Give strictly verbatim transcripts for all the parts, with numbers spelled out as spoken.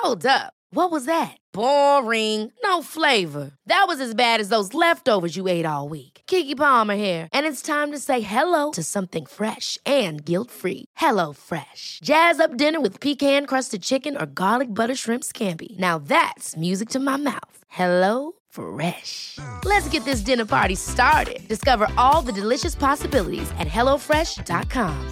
Hold up. What was that? Boring. No flavor. That was as bad as those leftovers you ate all week. Keke Palmer here, and it's time to say hello to something fresh and guilt-free. Hello Fresh. Jazz up dinner with pecan-crusted chicken or garlic butter shrimp scampi. Now that's music to my mouth. Hello Fresh. Let's get this dinner party started. Discover all the delicious possibilities at hello fresh dot com.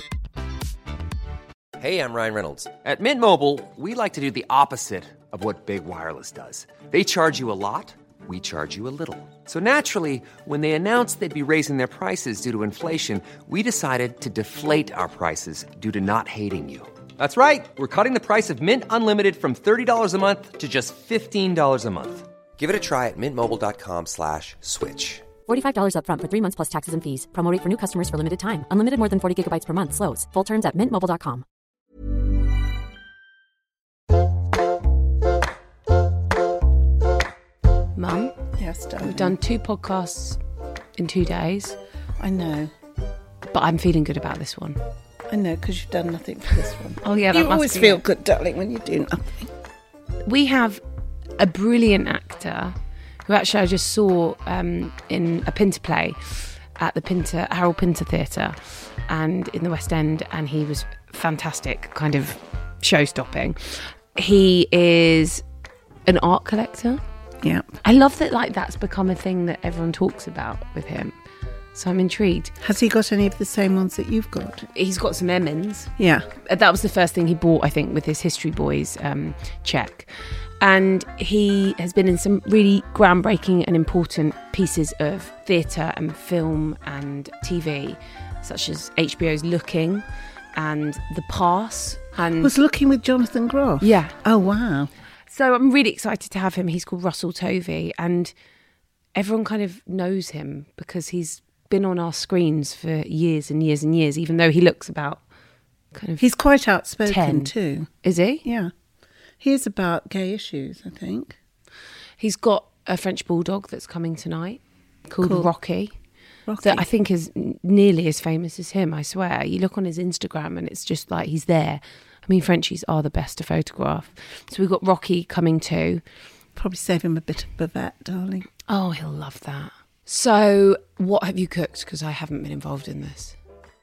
Hey, I'm Ryan Reynolds. At Mint Mobile, we like to do the opposite of what Big Wireless does. They charge you a lot, we charge you a little. So naturally, when they announced they'd be raising their prices due to inflation, we decided to deflate our prices due to not hating you. That's right. We're cutting the price of Mint Unlimited from thirty dollars a month to just fifteen dollars a month. Give it a try at mintmobile.com slash switch. forty-five dollars up front for three months plus taxes and fees. Promo rate for new customers for limited time. Unlimited more than forty gigabytes per month. Slows full terms at mint mobile dot com. Mum, yes, darling. We've done two podcasts in two days. I know. But I'm feeling good about this one. I know, because you've done nothing for this one. Oh, yeah, that you must always be feel it. good, darling, when you do nothing. We have a brilliant actor who actually I just saw um, in a Pinter play at the Pinter Harold Pinter Theatre and in the West End, and he was fantastic, kind of show-stopping. He is an art collector. Yeah. I love that, like, that's become a thing that everyone talks about with him. So I'm intrigued. Has he got any of the same ones that you've got? He's got some Emmons. Yeah. That was the first thing he bought, I think, with his History Boys um, check. And he has been in some really groundbreaking and important pieces of theatre and film and T V, such as H B O's Looking and The Pass. And Was Looking with Jonathan Groff? Yeah. Oh, wow. So I'm really excited to have him. He's called Russell Tovey, and everyone kind of knows him because he's been on our screens for years and years and years, even though he looks about kind of He's quite outspoken ten. too. Is he? Yeah. He is about gay issues, I think. He's got a French bulldog that's coming tonight called Cool. Rocky. Rocky. That I think is n- nearly as famous as him, I swear. You look on his Instagram and it's just like he's there. I mean, Frenchies are the best to photograph. So we've got Rocky coming too. Probably save him a bit of bavette, darling. Oh, he'll love that. So what have you cooked? Because I haven't been involved in this.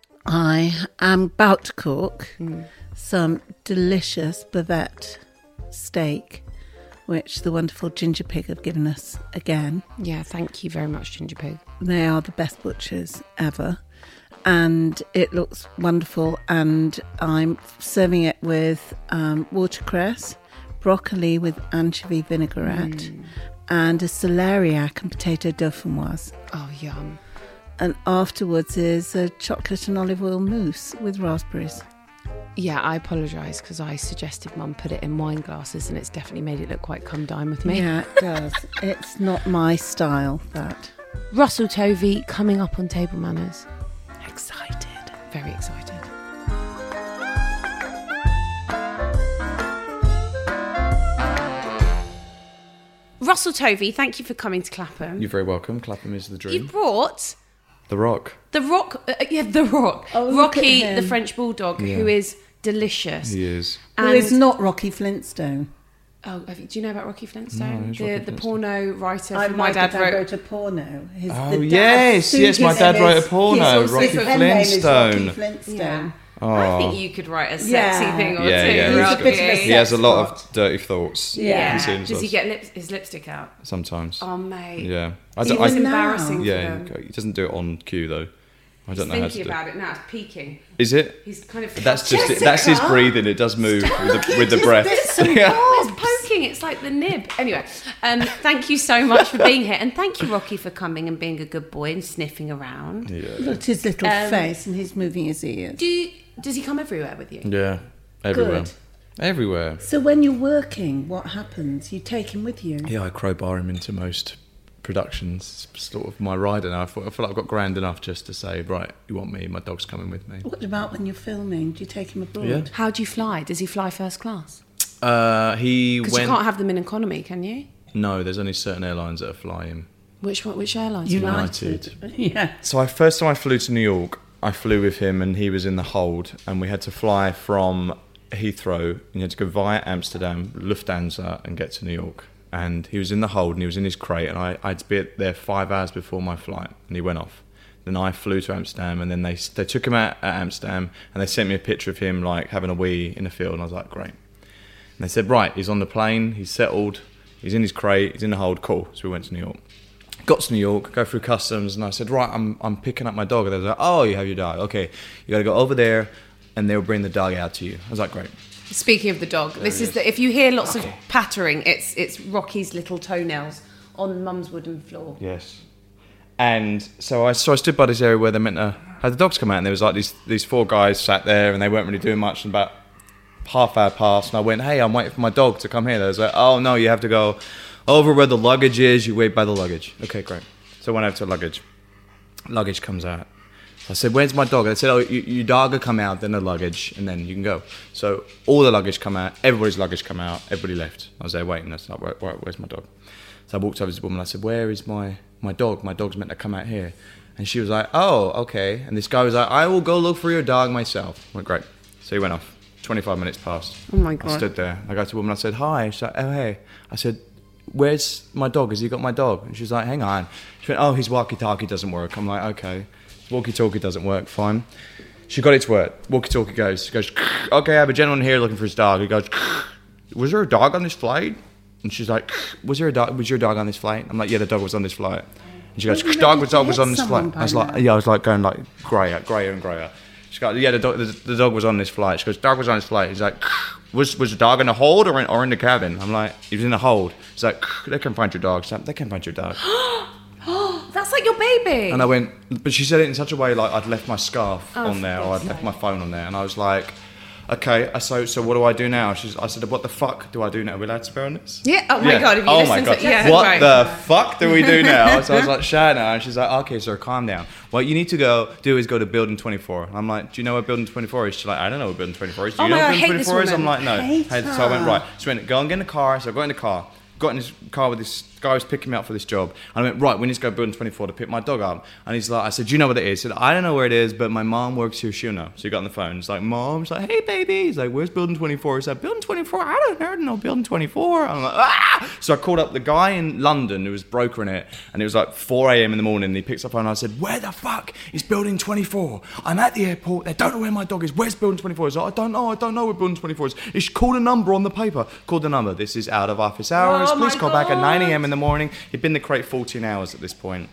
I am about to cook Mm. some delicious bavette steak, which the wonderful Ginger Pig have given us again. Yeah, thank you very much, Ginger Pig. They are the best butchers ever. And it looks wonderful. And I'm serving it with um, watercress, broccoli with anchovy vinaigrette, Mm. and a celeriac and potato dauphinoise. Oh, yum. And afterwards is a chocolate and olive oil mousse with raspberries. Yeah, I apologise because I suggested Mum put it in wine glasses and it's definitely made it look quite come down with me. Yeah, it does. It's not my style, that. Russell Tovey coming up on Table Manners. Excited. Very excited. Russell Tovey, thank you for coming to Clapham. You're very welcome. Clapham is the You dream. brought The Rock. the Rock, uh, yeah, the Rock, Oh, look Rocky, at the him. French bulldog, Yeah. who is delicious. He is. Who And- is not Rocky Flintstone? Oh, have you- do you know about Rocky Flintstone? No, who's the Rocky the Flintstone? porno writer. I, from my my dad dad wrote. wrote a porno. His, Oh, the dad yes, sued yes, my his dad name wrote is- a porno, his also- Rocky his pen name is Rocky Flintstone. Flintstone. Yeah. Oh. I think you could write a sexy Yeah. thing or Yeah, two. yeah. He's a Rocky. bit of a He has a sex lot pot. of dirty thoughts. Yeah. Consumes Does he us. get lip- his lipstick out? Sometimes. Oh, mate. Yeah. I It's don't, I, Even now. embarrassing yeah, for them. he doesn't do it on cue though. I He's don't know how to thinking do about it. it now. It's peaking. Is it? He's kind of. That's just it. That's his breathing. It does move with the, with the breath. Yeah. Oh, it's poking. It's like the nib. Anyway, um, thank you so much for being here, and thank you, Rocky, for coming and being a good boy and sniffing around. Yeah. Look at his little Um, face, and he's moving his ears. Do you, does he come everywhere with you? Yeah. Everywhere. Good. Everywhere. So when you're working, what happens? You take him with you? Yeah, I crowbar him into most productions. It's sort of my rider now. I feel, I feel like I've got grand enough just to say, right, you want me? My dog's coming with me. What about when you're filming? Do you take him abroad? Yeah. How do you fly? Does he fly first class? Uh, he Because went. you can't have them in economy, can you? No, there's only certain airlines that are flying. Which one? Which airlines? United. Yeah. So I first time I flew to New York, I flew with him and he was in the hold, and we had to fly from Heathrow, and you had to go via Amsterdam, Lufthansa, and get to New York. And he was in the hold, and he was in his crate, and I, I had to be there five hours before my flight, and he went off. Then I flew to Amsterdam, and then they they took him out at Amsterdam, and they sent me a picture of him like having a wee in the field, and I was like, great. And they said, right, he's on the plane, he's settled, he's in his crate, he's in the hold, cool. So we went to New York. Got to New York, go through customs, and I said, right, I'm I'm picking up my dog. And they was like, oh, you have your dog. Okay, you got to go over there, and they'll bring the dog out to you. I was like, great. Speaking of the dog, there this is, is the, if you hear lots okay. of pattering, it's it's Rocky's little toenails on Mum's wooden floor. Yes. And so I so I stood by this area where they meant to have the dogs come out, and there was like these these four guys sat there, and they weren't really doing much. And about half hour passed, and I went, hey, I'm waiting for my dog to come here. They was like, oh no, you have to go over where the luggage is. You wait by the luggage. Okay, great. So I went over to luggage. Luggage comes out. I said, where's my dog? And they said, oh, you, your dog will come out, then the luggage, and then you can go. So all the luggage come out, everybody's luggage come out, everybody left. I was there waiting. I was like, where, where, where's my dog? So I walked over to the woman. I said, where is my, my dog? My dog's meant to come out here. And she was like, oh, okay. And this guy was like, I will go look for your dog myself. I went, great. So he went off. twenty-five minutes passed. Oh, my God. I stood there. I go to the woman. I said, hi. She's like, oh, hey. I said, where's my dog? Has he got my dog? And she's like, hang on. She went, oh, his walkie-talkie doesn't work. I'm like, okay. Walkie-talkie doesn't work, fine. She got it to work. Walkie-talkie goes. She goes, okay, I have a gentleman here looking for his dog. He goes, was there a dog on this flight? And she's like, was there a dog? Was your dog on this flight? I'm like, yeah, the dog was on this flight. And she goes, dog was, dog was on this flight. I was like, yeah, I was like going like grayer, grayer and grayer. She goes, yeah, the dog, the, the dog was on this flight. She goes, dog was on this flight. He's like, was was the dog in the hold or in, or in the cabin? I'm like, he was in the hold. He's like, they can find your dog. She's like, they can find your dog. That's like your baby. And I went, but she said it in such a way like I'd left my scarf oh, on there or I'd left my phone on there. And I was like, okay, so so what do I do now? She's, I said, what the fuck do I do now? Are we allowed to swear on this? Yeah, oh my yeah. God, if you oh listen my God. to yeah, What right. the fuck do we do now? So I was like, Shana, and she's like, okay, sir, calm down. What you need to go do is go to Building twenty-four. And I'm like, do you know what Building twenty-four is? She's like, I don't know what Building twenty-four is. Do you oh know my what God, Building twenty-four is? I'm woman. like, no. Hate So I went, right. So I went, go and get in the car. So I got in the car. Got in his car with this guy who was picking me up for this job. And I went, right, we need to go Building twenty-four to pick my dog up. And he's like, I said, do you know what it is? He said, I don't know where it is, but my mom works here, she'll know. So he got on the phone. He's like, Mom? She's like, hey, baby. He's like, where's Building twenty-four? He's like, Building twenty-four? I don't know, I don't know Building twenty-four. I'm like, ah! So I called up the guy in London who was brokering it. And it was like four a.m. in the morning. And he picks up the phone and I said, where the fuck is Building twenty-four? I'm at the airport. They don't know where my dog is. Where's Building twenty-four? He's like, I don't know. I don't know where Building twenty-four is. He should call the number on the paper. Called the number. This is out of office hours. Oh, Please my call back at God. nine a.m. in the morning. He'd been in the crate fourteen hours at this point.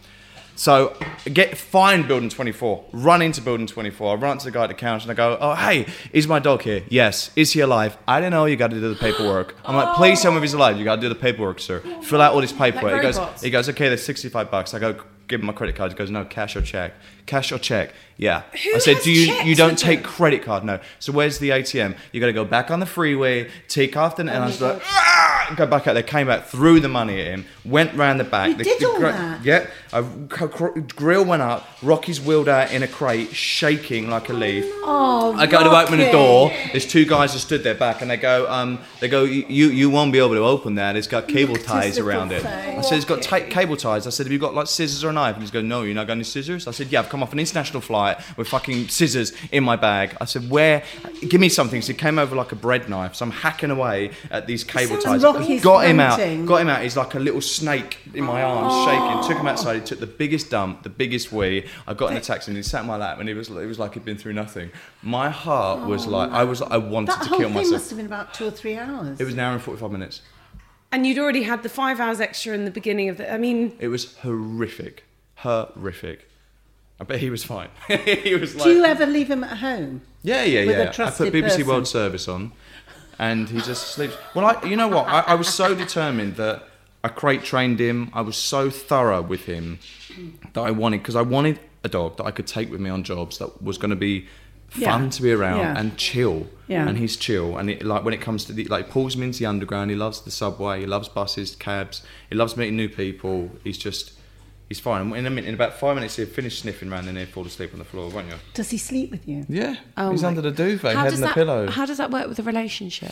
So get find Building twenty-four, run into Building twenty-four. I run to the guy at the counter and I go, oh, hey, is my dog here? Yes. Is he alive? I don't know, you got to do the paperwork. I'm like, please tell me if he's alive. You got to do the paperwork, sir. Fill out all this paperwork. Like he goes, robots. he goes, okay, there's sixty-five bucks. I go, give him my credit card. He goes, no, cash or check. Cash or check. Yeah. Who I said, has do you checks you don't with take them? credit card? No. So where's the A T M? You got to go back on the freeway, take off the, and I was like, ah! Go back out there, came back, threw the money at him, went round the back. You the, did the, all gra- that? Yeah. A c- cr- grill went up, Rocky's wheeled out in a crate, shaking like a leaf. Oh, I go to open the Rocky. door. There's two guys that stood there back, and they go, um, they go, you you won't be able to open that. It's got cable Look at ties his around it. little I face. said, it's got ta- cable ties. I said, have you got like scissors or a knife? And he's going, no, you're not got any scissors. I said, yeah, I've come off an international flight with fucking scissors in my bag. I said, where? Give me something. So he came over like a bread knife. So I'm hacking away at these cable sounds ties. Rocky's Got him out. ranting. Got him out. He's like a little snake in my arms, shaking. Took him outside. He took the biggest dump, the biggest wee. I got in a taxi and he sat in my lap, and it was it was like he'd been through nothing. My heart was like I was I wanted That to whole kill thing myself. must have been about two or three hours. It was an hour and forty-five minutes. And you'd already had the five hours extra in the beginning of the. I mean, It was horrific, horrific. I bet he was fine. He was like, Do you ever leave him at home? yeah, yeah, with a yeah. I trusted put B B C person? World Service on, and he just sleeps. Well, I, you know what? I, I was so determined that I crate trained him. I was so thorough with him that I wanted because I wanted a dog that I could take with me on jobs that was going to be fun Yeah. to be around Yeah. and chill. Yeah. And he's chill. And it, like when it comes to the like, pulls me into the underground. He loves the subway. He loves buses, cabs. He loves meeting new people. He's just. He's fine. In a minute, in about five minutes, he'll finish sniffing around and he'll fall asleep on the floor, won't you? Does he sleep with you? Yeah. oh he's my- under the duvet, how head does in the that, pillow. How does that work with a relationship?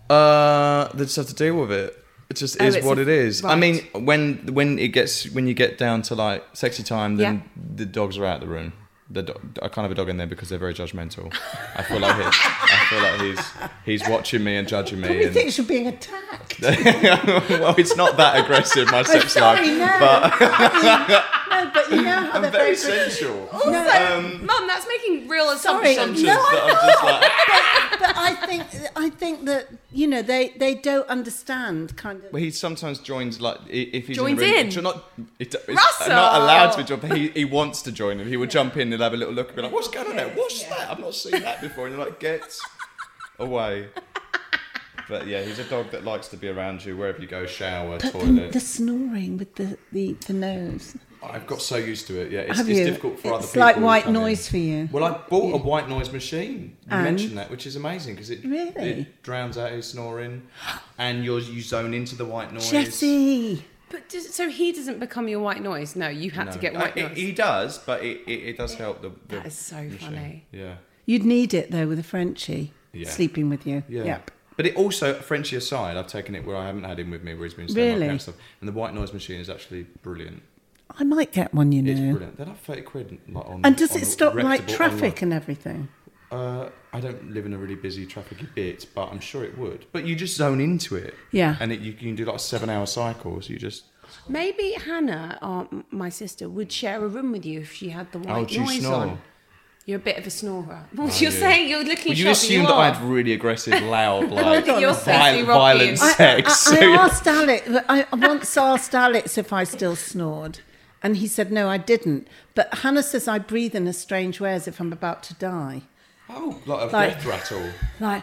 Uh, they just have to deal with it. It just Oh, is it's what a- it is. I right. mean, when when it gets when you get down to like sexy time, then Yeah. the dogs are out of the room. the do- I can't have a dog in there because they're very judgmental. I feel like he's, I feel like he's he's watching me and judging me. Probably and... thinks you're being attacked. Well, it's not that aggressive, my sex sorry, life, no. but No, but you know how I'm they're very very sensual. Also, Um, Mum, that's making real Sorry, assumptions. no, that I'm just like, but I think I think that you know they, they don't understand kind of. Well, he sometimes joins like i- if he's Joins in, the room, in? tr- Not, it, it's Russell! not allowed to join, but he, he wants to join, and he would jump in and have a little look and be like, "What's going on there? What's that? I've not seen that before." And you're like, "Get away!" But yeah, he's a dog that likes to be around you wherever you go, shower, But the, toilet. the snoring with the, the, the nose. I've got so used to it. Yeah, it's, Have it's you? difficult for other It's people. like who white come in. noise for you. Well, I bought a white noise machine. You And? mentioned that, which is amazing because it Really? it drowns out his snoring, and you you zone into the white noise. Jessie. But does, so he doesn't become your white noise? No, you had No. to get Uh, white it- noise. he does, but it, it, it does help. The, the That is so machine. funny. Yeah, You'd need it though with a Frenchie Yeah. sleeping with you. yeah. Yep. But it also, Frenchie aside, I've taken it where I haven't had him with me, where he's been staying with my Really? parents and stuff. And the white noise machine is actually brilliant. I might get one, you It's know. brilliant. They're like thirty quid. Like, on, And does on it a stop like reputable traffic online- and everything? Uh, I don't live in a really busy, trafficy bit, but I'm sure it would. But you just zone into it. Yeah. And it, you can do like seven-hour cycles. You just... Maybe Hannah, or m- my sister, would share a room with you if she had the white Oh, do you noise snore? on. You're a bit of a snorer. Well, Oh, you're yeah. saying you're looking Well, you shocked. assumed you that I are. had really aggressive, loud, like, Hold on a second. vi- Sexy violent Rocky. sex. I, I, I asked Alex. I once asked Alex if I still snored, and he said no, I didn't. But Hannah says I breathe in a strange way as if I'm about to die. Oh, like a Like- breath rattle. Like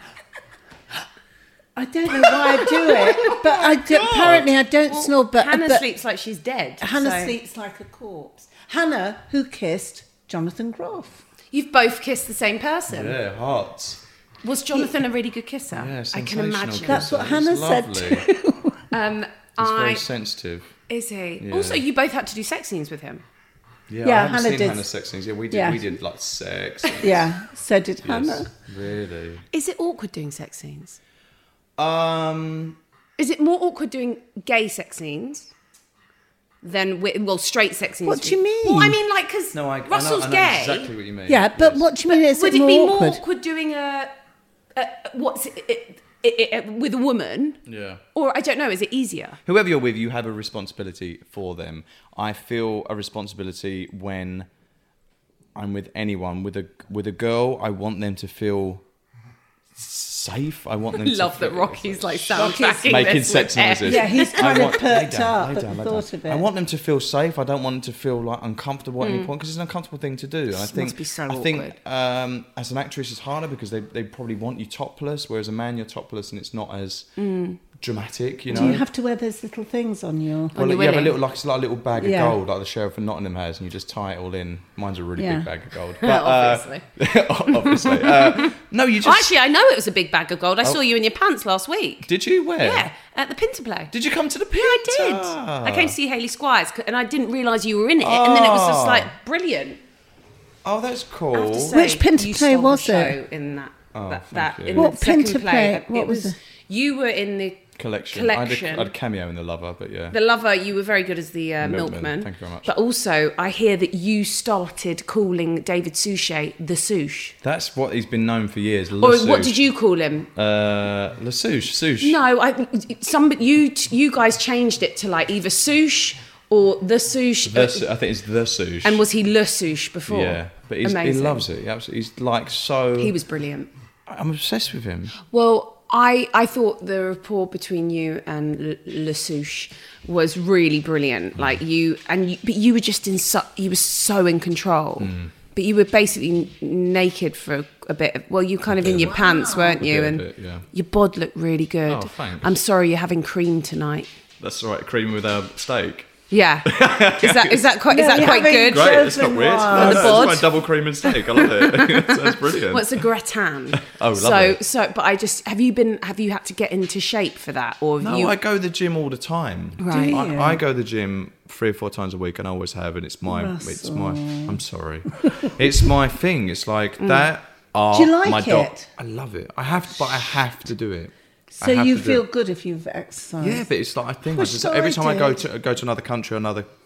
I don't know why I do it, but I do, apparently I don't Well, snore. But Hannah but sleeps like she's dead. Hannah so- sleeps like a corpse. Hannah, who kissed Jonathan Groff. You've both kissed the same person. Yeah, hot. Was Jonathan a really good kisser? Yeah, I can sensational imagine. That's what kisser. Hannah He's said lovely. too. Um, He's I very sensitive. is he? Yeah. Also, you both had to do sex scenes with him. Yeah, Yeah, I haven't Hannah seen did. Hannah's sex scenes. Yeah, we did. Yeah. We did like sex. Yeah, so did Yes, Hannah. really. Is it awkward doing sex scenes? Um, Is it more awkward doing gay sex scenes than wi- well straight sex scenes? What do you mean? Well, I mean like because no, I, Russell's I know, I know gay. exactly what you mean. Yeah, but Yes. what do you mean? Is Would it it, more be awkward? more awkward doing a, a what's it, it, it, it, with a woman? Yeah. Or I don't know. Is it easier? Whoever you're with, you have a responsibility for them. I feel a responsibility when I'm with anyone. With a with a girl, I want them to feel safe. I want them to Love that feel- Rocky's like soundtracking making this sex with hair. noises. Yeah, he's I kind of want- lay perked down, up lay at down, the lay thought down. of it. I want them to feel safe. I don't want them to feel like uncomfortable at any point because it's an uncomfortable thing to do. And I think Hmm. be so I think awkward. um, as an actress it's harder because they, they probably want you topless, whereas a man you're topless and it's not as dramatic. You know. Do you have to wear those little things on your? Well, your you have a willy? little like it's like a little bag of Yeah. gold, like the sheriff of Nottingham has, and you just tie it all in. Mine's a really Yeah. big bag of gold. But, uh, Obviously. obviously. Uh, no, you just. Oh, actually, I know it was a big bag of gold. I saw you in your pants last week. Did you? Where? Yeah, at the Pinter Play. Did you come to the Yeah, I did. Pinter? I came to see Hayley Squires, c- and I didn't realise you were in it. And then it was just Oh. like brilliant. Oh, that's I have cool. to say, Which Pinter you Play stole the was show it? In that, Oh, that, thank that you. in What the second Pinter play, Play? it What was was. it? You were in the collection. collection. I had, a, I had a cameo in The Lover, but yeah. The Lover, you were very good as the uh, Milkman, milkman. thank you very much. But also, I hear that you started calling David Suchet the Souche. That's what he's been known for years. Or Le what Souche. did you call him? Uh, Le Souche. Souche. No, I, some you you guys changed it to like either Souche or the Souche. The, Sou- I think it's The Souche. And was he Le Souche before? Yeah, but he's, he Amazing. loves it. He absolutely, he's like so. He was brilliant. I'm obsessed with him. Well, I, I thought the rapport between you and L- Le Souche was really brilliant. Like you and you, but you were just in so you were so in control. Mm. But you were basically n- naked for a, a bit. Of, well, you kind of in your pants, weren't you? bit, a And bit, yeah. your bod looked really good. Oh, thanks. I'm sorry you're having cream tonight. That's all right. Cream with a steak. Yeah, is that is that quite is No, that you're quite having good? great- Great, it's not Chosen weird. one. No, On the no, board. it's my double cream and steak. I love it. That's brilliant. Well, it's a gratin. Oh, so lovely. so. But I just have you been have you had to get into shape for that or have No, you? I go to the gym all the time. Right. Do I, you? I go to the gym three or four times a week, and I always have, and it's my, it's my. I'm sorry, it's my thing. It's like that. Are Do you like my dog. it? I love it. I have, to, but I have to do it. I So have you to do feel it. good if you've exercised. Yeah, but it's like I think I Well, just, so every I time I go did. to go to another country, another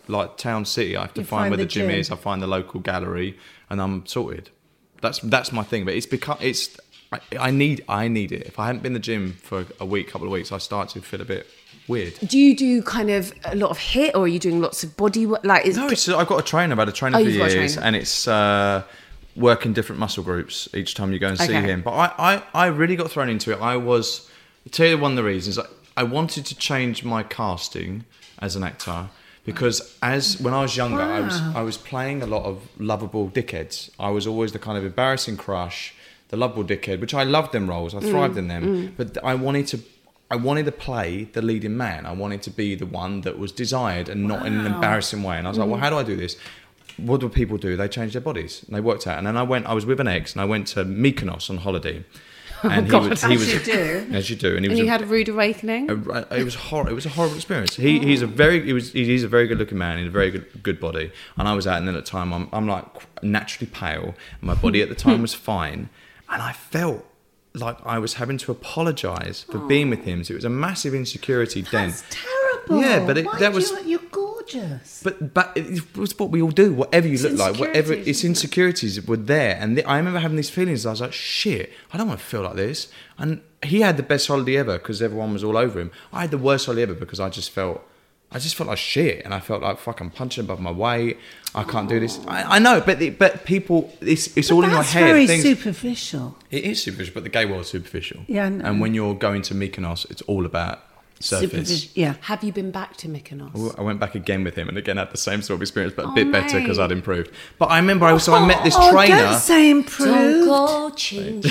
like town city. I have to You find find where the, the gym, gym. is. I find the local gallery, and I'm sorted. That's that's my thing. But it's become it's. I, I need I need it. If I hadn't been in the gym for a week, couple of weeks, I start to feel a bit weird. Do you do kind of a lot of HIIT, or are you doing lots of body work? Like, is No, it's, I've got a trainer. I've had a trainer Oh, for you've got a years, trainer. and it's uh, working different muscle groups each time you go and see Okay. him. But I, I, I really got thrown into it. I was, I'll tell you one of the reasons. I, I wanted to change my casting as an actor because as when I was younger, I was I was playing a lot of lovable dickheads. I was always the kind of embarrassing crush, the lovable dickhead, which I loved them roles. I thrived in them, but I wanted to. I wanted to play the leading man. I wanted to be the one that was desired and not in an embarrassing way. And I was like, well, how do I do this? What do people do? They change their bodies. And they worked out. And then I went, I was with an ex and I went to Mykonos on holiday. And he was, he As was, you do. As you do. And he and was you a, had a rude awakening? a- it was hor- It was a horrible experience. He, he's a very, he was, he's a very good looking man. He had a very good, good body. And I was out, and then at the time, I'm, I'm like naturally pale. And my body at the time was fine. And I felt like I was having to apologise for being with him. So it was a massive insecurity then. That's terrible. Yeah, but it- Why that do was- You, you're gorgeous. But but it was what we all do. Whatever you It's look like, whatever insecurities, it's isn't it? insecurities were there. And th- I remember having these feelings. I was like, shit, I don't want to feel like this. And he had the best holiday ever because everyone was all over him. I had the worst holiday ever because I just felt. I just felt like shit, and I felt like fuck. I'm punching above my weight. I can't do this. I, I know, but the, but people, it's it's all in your That's head. very Things- superficial. It is superficial, but the gay world's superficial. Yeah, I know. And when you're going to Mykonos, it's all about surface. Superficial. Yeah. Have you been back to Mykonos? I went back again with him, and again had the same sort of experience, but a Oh, bit better because mate. I'd improved. But I remember, I so I met this Oh, trainer. don't say improved. go change.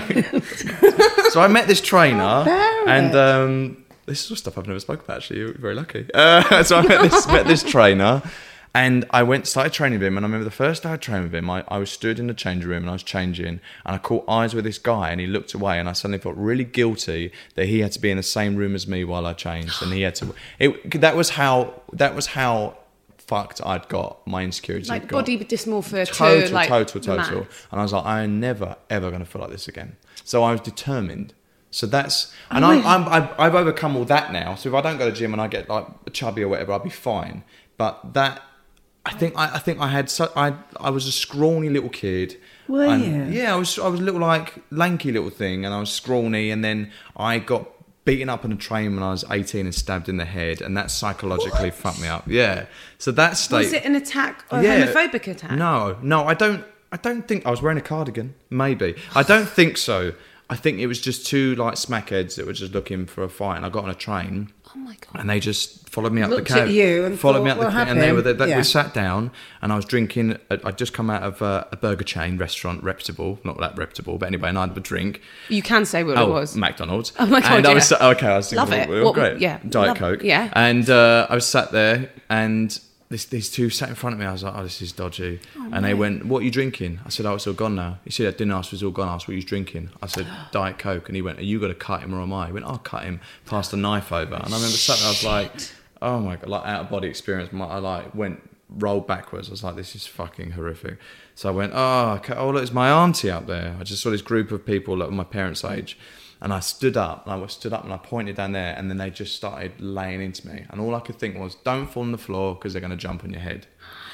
So I met this trainer, Barrett. and um, this is all stuff I've never spoken about. Actually, you're very lucky. Uh, so I met this met this trainer, and I went started training with him. And I remember the first day I trained with him, I, I was stood in the changing room and I was changing, and I caught eyes with this guy, and he looked away, and I suddenly felt really guilty that he had to be in the same room as me while I changed, and he had to. It, that was how. That was how. Fucked I'd got my insecurities. Like had got. body dysmorphia total, to like total, total. max. And I was like, I am never, ever going to feel like this again. So I was determined. So that's, and Oh, I'm, yeah. I'm, I've, I've overcome all that now. So if I don't go to the gym and I get like chubby or whatever, I'll be fine. But that, I think, I, I think I had, so, I, I was a scrawny little kid. Were and, you? Yeah, I was, I was a little like lanky little thing, and I was scrawny, and then I got beaten up on a train when I was eighteen and stabbed in the head, and that psychologically fucked me up. Yeah. So that state. Was it an attack, a Yeah. homophobic attack? No, no, I don't. I don't think I was wearing a cardigan. Maybe I don't think so. I think it was just two like smackheads that were just looking for a fight, and I got on a train. Oh my god. And they just followed me up Looked the cab. at you and followed me thought, up the "What cab, and they were happened?" they, Yeah. we sat down, and I was drinking. I'd just come out of a, a burger chain restaurant, reputable, not that reputable, but anyway, and I had a drink. You can say what Oh, it was. McDonald's. Oh my God, And I was yeah. sa- okay. I was thinking, Love it. well, What- great. yeah, Diet love- Coke. yeah. And uh, I was sat there, and this, these two sat in front of me. I was like, oh, this is dodgy. Oh, and they went, what are you drinking? I said, oh, it's all gone now. He said, I didn't ask if it was all gone. I asked what you was drinking. I said, Diet Coke. And he went, are you got to cut him or am I? He went, I'll cut him. Passed the knife over. And I remember sat there, I was like, oh my God, like out of body experience. My, I like went, rolled backwards. I was like, this is fucking horrific. So I went, oh, okay. Oh, look, it's my auntie up there. I just saw this group of people that were my parents' age. And I stood up, and I was stood up, and I pointed down there, and then they just started laying into me. And all I could think was, don't fall on the floor because they're going to jump on your head.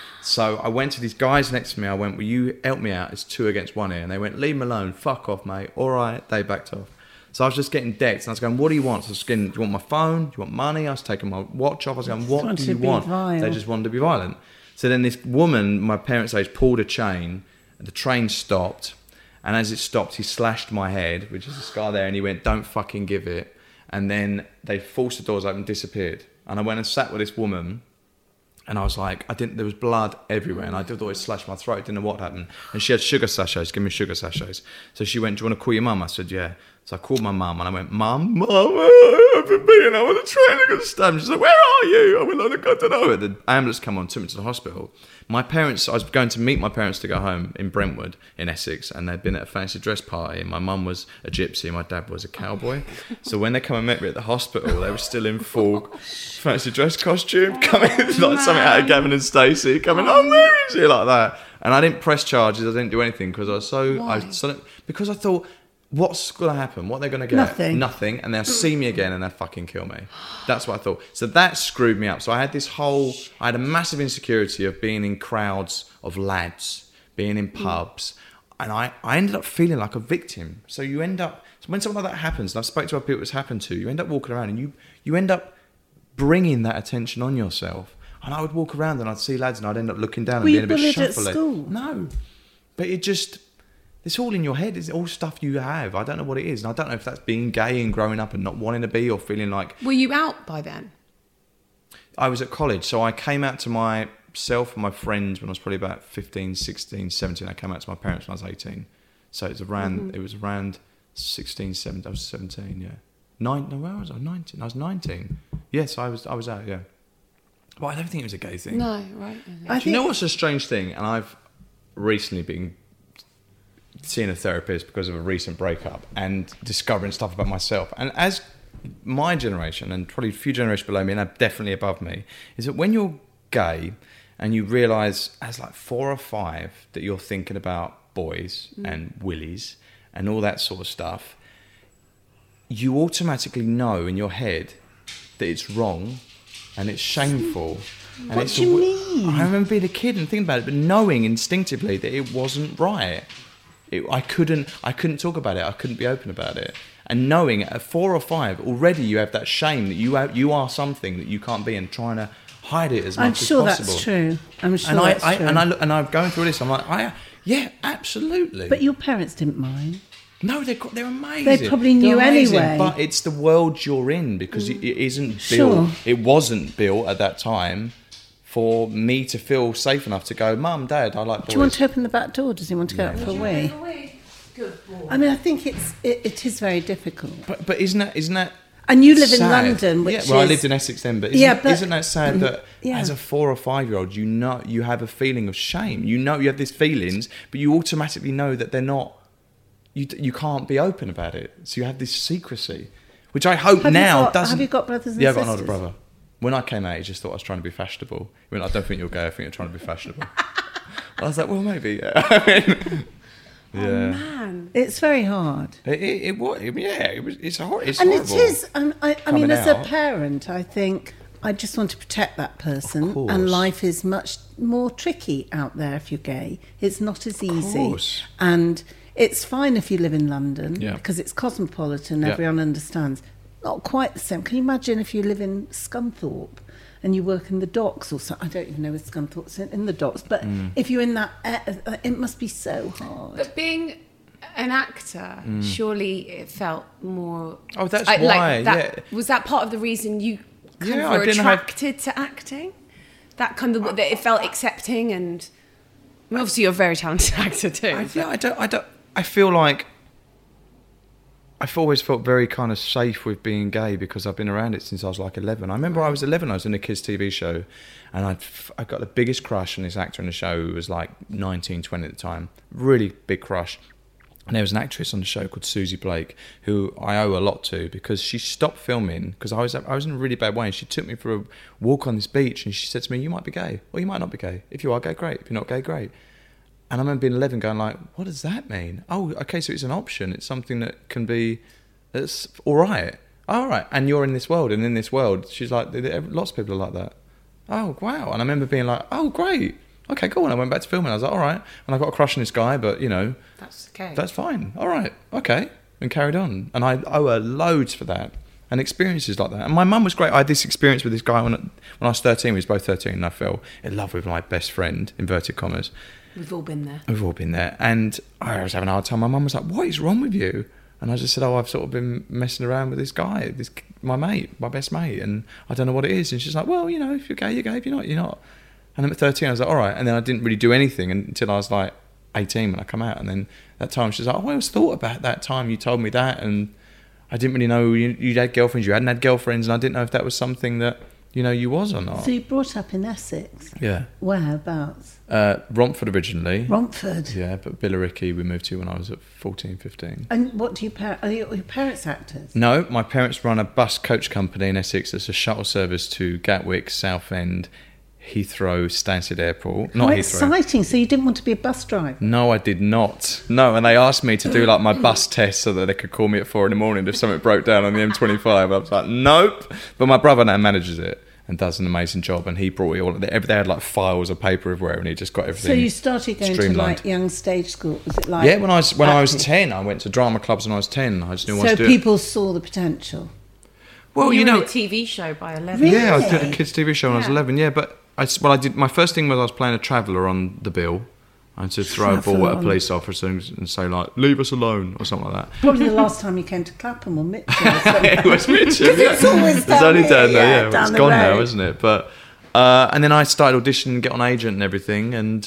So I went to these guys next to me. I went, will you help me out? It's two against one here. And they went, leave him alone. Fuck off, mate. All right. They backed off. So I was just getting decked. And I was going, what do you want? So I was getting, do you want my phone? Do you want money? I was taking my watch off. I was going, what wanted do to you be want? vile. They just wanted to be violent. So then this woman, my parents' age, pulled a chain. And the train stopped. And as it stopped, he slashed my head, which is a scar there. And he went, don't fucking give it. And then they forced the doors open and disappeared. And I went and sat with this woman. And I was like, I didn't, there was blood everywhere. And I did always slash my throat, didn't know what happened. And she had sugar sachets, give me sugar sachets. So she went, do you want to call your mum? I said, yeah. So I called my mum and I went, Mum, Mum, I've been beaten up on the train, I got stabbed. She's like, where are you? I went, like, I don't know. The ambulance came on, took me to the hospital. My parents, I was going to meet my parents to go home in Brentwood, in Essex, and they'd been at a fancy dress party. And my mum was a gypsy, and my dad was a cowboy. So when they come and met me at the hospital, they were still in full fancy dress costume, coming like something out of Gavin and Stacey, coming, oh, where is he? Like that. And I didn't press charges, I didn't do anything because I was so, I was so, because I thought, what's going to happen? What they're going to get? Nothing. Nothing. And they'll see me again and they'll fucking kill me. That's what I thought. So that screwed me up. So I had this whole, I had a massive insecurity of being in crowds of lads, being in pubs. And I, I ended up feeling like a victim. So you end up, so when something like that happens, and I've spoken to other people it's happened to, you end up walking around and you, you end up bringing that attention on yourself. And I would walk around and I'd see lads and I'd end up looking down and Were you being a bit bullied at shuffly. school? No. But it just, it's all in your head. It's all stuff you have. I don't know what it is. And I don't know if that's being gay and growing up and not wanting to be or feeling like... Were you out by then? I was at college. So I came out to myself and my friends when I was probably about fifteen, sixteen, seventeen. I came out to my parents when I was eighteen. So it was around, mm-hmm. it was around sixteen, seventeen. I was seventeen, yeah. Nine, no, where was I? nineteen. I was nineteen. Yes, I was I was out, yeah. But I don't think it was a gay thing. No, right. I Do you know what's a strange thing? And I've recently been seeing a therapist because of a recent breakup and discovering stuff about myself. And as my generation, and probably a few generations below me, and definitely above me, is that when you're gay and you realise as like four or five that you're thinking about boys mm. and willies and all that sort of stuff, you automatically know in your head that it's wrong and it's shameful. And what it's do you a, mean? I remember being a kid and thinking about it, but knowing instinctively that it wasn't right. It, I couldn't. I couldn't talk about it. I couldn't be open about it. And knowing at four or five, already you have that shame that you are, you are something that you can't be, and trying to hide it as much I'm as sure possible. that's true. I'm sure and I, that's I, true. And I look, and I'm going through this. I'm like, I, yeah, absolutely. But your parents didn't mind. No, they're they're amazing. They probably knew They're amazing, anyway. But it's the world you're in because it, it isn't built. Sure. It wasn't built at that time for me to feel safe enough to go, Mum, Dad, I like boys. Do you want to open the back door? Does he want to go out for a wee? Good boy. I mean, I think it's it, it is very difficult. But but isn't that isn't that? And you live in sad? London, which yeah, well, is... I lived in Essex then, but isn't, Yeah, but- isn't that sad that Yeah. as a four or five year old, you know you have a feeling of shame. You know you have these feelings, but you automatically know that they're not. You you can't be open about it, so you have this secrecy, which I hope Have you now got- doesn't. have you got brothers and yeah, I've got an older sisters? brother. When I came out, he just thought I was trying to be fashionable. He went, I don't think you're gay. I think you're trying to be fashionable. I was like, well, maybe. Yeah. I mean, yeah. Oh, man. It's very hard. It, it, it was. Yeah. It was. It's hor- It's And horrible. it is, um, I, I mean, Coming as out. a parent, I think I just want to protect that person. course. And life is much more tricky out there if you're gay. It's not as easy. course. And it's fine if you live in London Yeah. because it's cosmopolitan, Yeah. everyone understands. Not quite the same. Can you imagine if you live in Scunthorpe and you work in the docks or something? I don't even know where Scunthorpe's in, in the docks, but Mm. if you're in that, uh, it must be so hard. But being an actor, surely it felt more. Oh, that's I- like why, that- yeah. Was that part of the reason you kind Yeah, of I were didn't have- attracted to acting? That kind of that it felt accepting, and I mean, obviously you're a very talented actor too. I, yeah, I don't. I don't. I feel like I've always felt very kind of safe with being gay because I've been around it since I was like eleven. I remember I was eleven. I was in a kids' T V show, and I'd f- I got the biggest crush on this actor in the show who was like nineteen, twenty at the time. Really big crush. And there was an actress on the show called Susie Blake, who I owe a lot to because she stopped filming because I was I was in a really bad way, and she took me for a walk on this beach, and she said to me, "You might be gay, or you might not be gay. If you are gay, great. If you're not gay, great." And I remember being eleven, going like, "What does that mean? Oh, okay, so it's an option. It's something that can be, it's all right, all right." And you're in this world, and in this world, she's like, lots of people are like that. Oh wow! And I remember being like, "Oh great, okay, cool." And I went back to filming. I was like, "All right." And I got a crush on this guy, but you know, That's okay. that's fine. All right, okay, and carried on. And I owe her loads for that and experiences like that. And my mum was great. I had this experience with this guy when when I was thirteen. We was both thirteen, and I fell in love with my best friend, inverted commas. We've all been there. We've all been there. And I was having a hard time. My mum was like, "What is wrong with you?" And I just said, "Oh, I've sort of been messing around with this guy, this my mate, my best mate, and I don't know what it is." And she's like, "Well, you know, if you're gay, you're gay. If you're not, you're not." And then at thirteen, I was like, "All right." And then I didn't really do anything until I was like eighteen when I come out. And then that time she's like, "Oh, I always thought about that time you told me that. And I didn't really know you, you had girlfriends, you hadn't had girlfriends. And I didn't know if that was something that, you know, you was or not." So you brought up in Essex? Yeah. Whereabouts? Uh, Romford originally. Romford. Yeah, but Billericay we moved to when I was at fourteen, fifteen. And what do you par- are your, your parents actors? No, my parents run a bus coach company in Essex. It's a shuttle service to Gatwick, Southend, Heathrow Stansted Airport. Not How Heathrow. exciting. So you didn't want to be a bus driver? No, I did not. No, and they asked me to do like my bus test so that they could call me at four in the morning if something broke down on the M twenty-five. I was like, nope. But my brother now manages it and does an amazing job, and he brought it all. They had like files of paper everywhere, and he just got everything. So you started going to like young stage school? Was it like? Yeah, when I was when I was acting? ten, I went to drama clubs when I was ten. I just knew I So wanted to do people saw the potential. it. Well, you you know, were in a T V show by eleven. Really? yeah, I did a kids' T V show when I was Yeah. eleven. Yeah, but I s- well, I did. My first thing was I was playing a traveller on the bill. I had to throw a ball at a Traveller. police officer and, and say like, "Leave us alone" or something like that. Probably the last time you came to Clapham or Mitchell. Or something. It was Mitchell. Yeah. it's always It's down only here, down there, yeah, yeah. down It's the gone now, road. isn't it? But uh, and then I started auditioning, get on agent and everything, and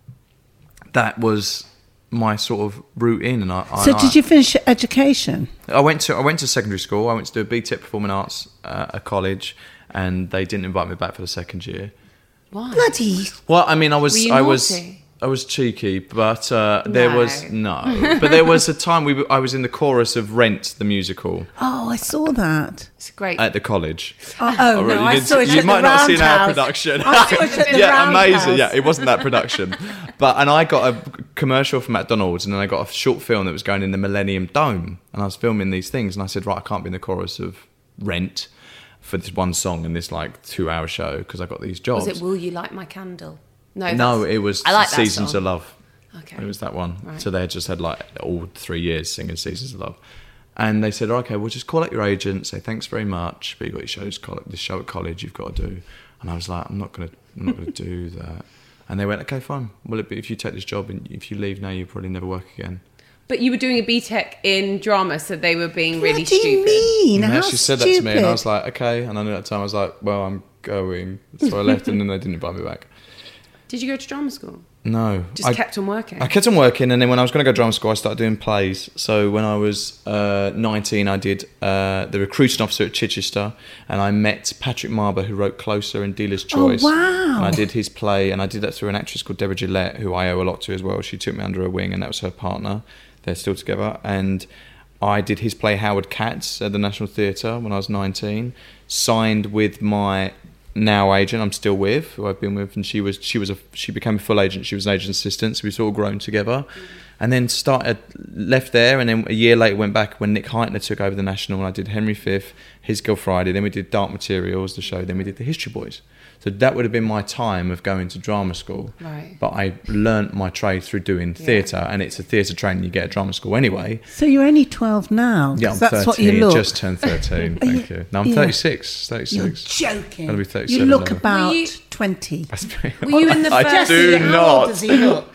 that was my sort of route in. And I, I So I, did you finish your education? I went to I went to secondary school. I went to do a B Tech Performing Arts uh, at college, and they didn't invite me back for the second year. Why? Bloody. Well, I mean, I was Were you I was naughty? I was cheeky, but uh, there No. was no. But there was a time we were, I was in the chorus of Rent the musical Oh, I saw that. It's great. at the college. Oh, oh Oh, no, right, you I didn't- saw it you at might the not have seen our Roundhouse. production. I saw it at the yeah, amazing. Roundhouse. Yeah, it wasn't that production, but and I got a commercial from McDonald's, and then I got a short film that was going in the Millennium Dome, and I was filming these things, and I said, right, I can't be in the chorus of Rent for this one song in this like two-hour show because I got these jobs. Was it Will You Light My Candle? No, No, that's- it was I like that Seasons song. of Love. Okay. It was that one. Right. So they had just had like all three years singing Seasons of Love. And they said, okay, we'll just call up your agent, say thanks very much, but you've got your shows, this show at college you've got to do. And I was like, I'm not going to I'm not going to do that. And they went, okay, fine. Well, if you take this job and if you leave now, you'll probably never work again. But you were doing a B Tech in drama, so they were being really What do you stupid. mean? And they How actually said stupid. that to me, and I was like, okay. And I knew at the time, I was like, well, I'm going. So I left, and then they didn't invite me back. Did you go to drama school? No. Just I, kept on working. I kept on working, and then when I was going to go to drama school, I started doing plays. So when I was uh, nineteen, I did uh, the recruiting officer at Chichester, and I met Patrick Marber, who wrote Closer and Dealer's Choice. Oh, wow. And I did his play, and I did that through an actress called Deborah Gillette, who I owe a lot to as well. She took me under her wing, and that was her partner. They're still together. And I did his play Howard Katz at the National Theatre when I was nineteen, signed with my now agent I'm still with, who I've been with, and she was she was a she became a full agent. She was an agent assistant, so we've all grown together. And then started left there, and then a year later went back when Nick Heitner took over the National, and I did Henry Fifth, His Girl Friday, then we did Dark Materials, the show, then we did the History Boys. So that would have been my time of going to drama school. Right. But I learnt my trade through doing theatre, and it's a theatre training you get at drama school anyway. So you're only twelve now. 'cause Yeah, I'm that's thirteen. what you look. Just turned thirteen. Are Thank you- you. No, I'm yeah. thirty-six. You're thirty-six. joking. Gonna be You thirty-seven look now. about Were you- twenty. That's very- Were you in the I first- do How not. old does he look?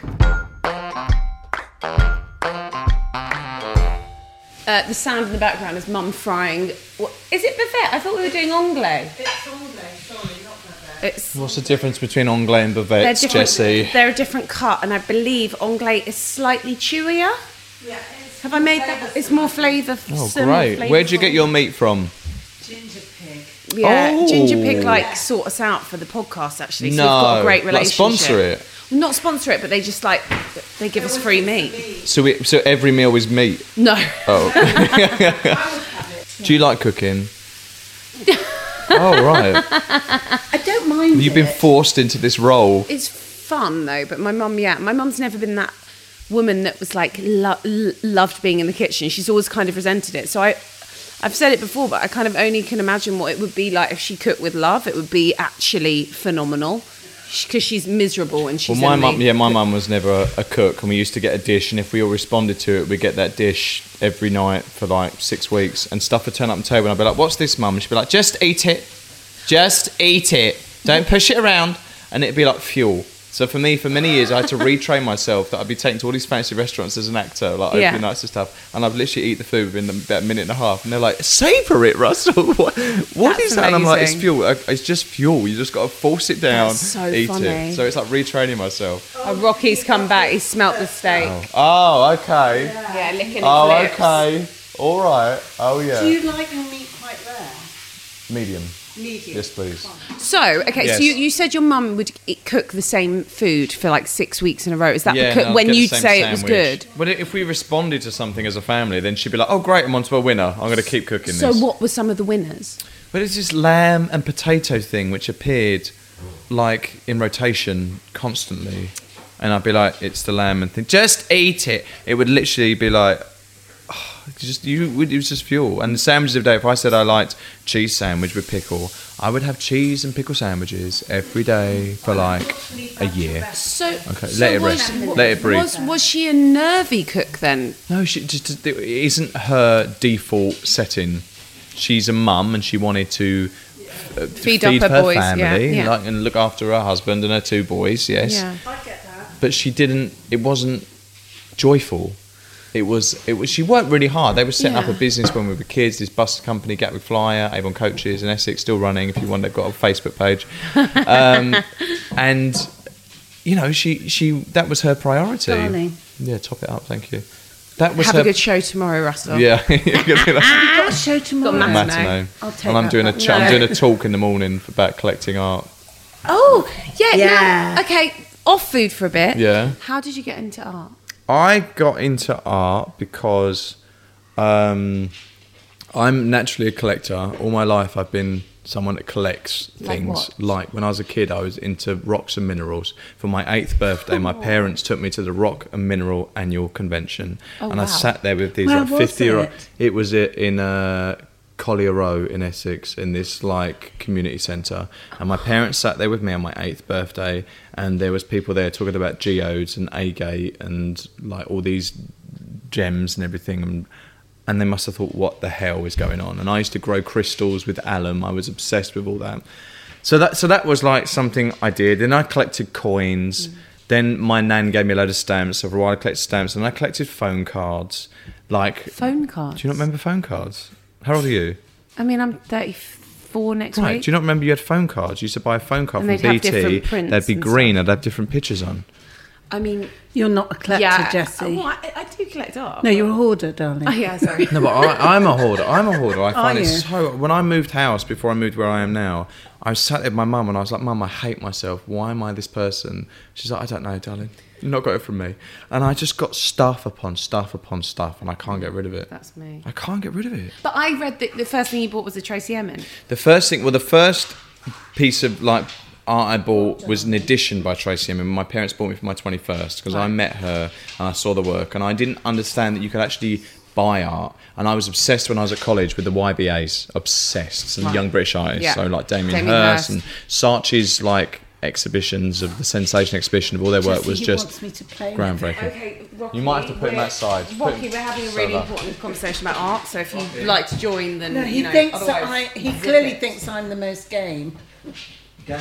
Uh, the sound in the background is Mum frying. What, is it bavette? I thought we were doing anglais. It's anglais, sorry, not bavette. It's What's the difference between anglais and they're bavette, different. Jessie? They're a different cut, and I believe anglais is slightly chewier. Yeah, Have I made that? It's more flavour. Oh, great. Where'd you get your meat from? ginger pig. Yeah, Oh. Ginger Pig like sort us out for the podcast actually. So No, we've got a great like relationship. sponsor it? Not sponsor it, but they just like they give us free meat. So, we, so every meal is meat. No. Oh. Do you like cooking? Oh, right. I don't mind You've been it. forced into this role. It's fun though, but my mum, yeah, my mum's never been that woman that was like lo- l- loved being in the kitchen. She's always kind of resented it. So I, I've said it before, but I kind of only can imagine what it would be like if she cooked with love. It would be actually phenomenal because she's miserable and she's. Well, my only- mum, yeah, my mum was never a, a cook, and we used to get a dish, and if we all responded to it, we'd get that dish every night for like six weeks, and stuff would turn up on the table, and I'd be like, "What's this, mum?" And she'd be like, "Just eat it, just eat it, don't push it around," and it'd be like fuel. So for me, for many years, I had to retrain myself that I'd be taken to all these fancy restaurants as an actor, like Yeah. opening nights and stuff, and I'd literally eat the food within about a minute and a half, and they're like, "Savour it, Russell. What, what That's is that?" And I'm like, "It's amazing. fuel. It's just fuel. You just got to force it down, That's so eat funny. it." So it's like retraining myself. Oh, Rocky's come back. He smelt the steak. Oh, okay. Yeah, licking his Oh, lips. okay. All right. Oh, yeah. Do you like your meat quite rare? Medium. Medium. Yes, please. So, okay, Yes. so you, you said your mum would e- cook the same food for like six weeks in a row. Is that Yeah, because and I'd when get the you'd same say it was sandwich. good? But if we responded to something as a family, then she'd be like, "Oh, great, I'm onto a winner. I'm going to keep cooking So, this." what were some of the winners? But it's this lamb and potato thing which appeared like in rotation constantly, and I'd be like, "It's the lamb," and think, "Just eat it." It would literally be like, oh, just you. It was just fuel. And the sandwiches of the day. If I said I liked cheese sandwich with pickle, I would have cheese and pickle sandwiches every day for like a year. So, Okay, so let it was- rest. Let it breathe. Was, was she a nervy cook then? No, she just it isn't her default setting. She's a mum, and she wanted to uh, Feed feed, up her her, boys, family, yeah, yeah. Like, and look after her husband and her two boys. Yes, Yeah. but she didn't. It wasn't joyful. It was. It was. She worked really hard. They were setting up Yeah. a business when we were kids. This bus company, Gatwick Flyer, Avon Coaches in Essex, still running. If you want, they've got a Facebook page. Um, and you know, she she that was her priority. Darling. Yeah, top it up. Thank you. That was Have her. a good show tomorrow, Russell. Yeah, you're gonna do that. Got a show tomorrow. Got matinee. Matinee. I'll take and I'm that doing a back. ch- I'm No. doing a talk in the morning about collecting art. Oh, yeah. Yeah. now- okay, off food for a bit. Yeah. How did you get into art? I got into art because um, I'm naturally a collector. All my life I've been someone that collects Like things. what? Like when I was a kid, I was into rocks and minerals. For my eighth birthday, my parents took me to the Rock and Mineral Annual Convention. Oh, and I wow. sat there with these Where like was fifty year old. it? It was it in uh, Collier Row in Essex, in this like community centre. And my parents sat there with me on my eighth birthday, and there was people there talking about geodes and agate and like all these gems and everything. And, and they must have thought, what the hell is going on? And I used to grow crystals with alum. I was obsessed with all that. So that so that was like something I did. Then I collected coins. Then my nan gave me a load of stamps. So for a while I collected stamps, and I collected phone cards. Like, Phone cards. do you not remember phone cards? How old are you? I mean, I'm thirty-four next Right. week. Do you not remember you had phone cards? You used to buy a phone card And from they'd have B T. different prints They'd be and green. stuff. I'd have different pictures on. I mean, You're not a collector, yeah. Jessie. Oh, I, I do collect art. No, you're a hoarder, darling. Oh, yeah, sorry. No, but I, I'm a hoarder. I'm a hoarder. I find Are it you? so. When I moved house before I moved where I am now, I was sat there with my mum and I was like, "Mum, I hate myself. Why am I this person?" She's like, "I don't know, darling. You've not got it from me." And I just got stuff upon stuff upon stuff, and I can't get rid of it. That's me. I can't get rid of it. But I read that the first thing you bought was a Tracy Emin. The first thing, well, the first piece of like art I bought was an edition by Tracy Emin. My parents bought me for my twenty-first because I met her and I saw the work, and I didn't understand that you could actually buy art. And I was obsessed when I was at college with the Y B As, obsessed, some Right. young British artists, Yeah. so like Damien, Damien Hirst Hirst. and Saatchi's like exhibitions of the Sensation exhibition of all their work Jessie, was he just wants me to play with groundbreaking. Okay, Rocky, You might have to put him we're- that side. Rocky, Put- we're having a so really that- important conversation about art, so if you'd like to join, then No, he you know, thinks that I. otherwise- He clearly thinks I'm the most game. Game.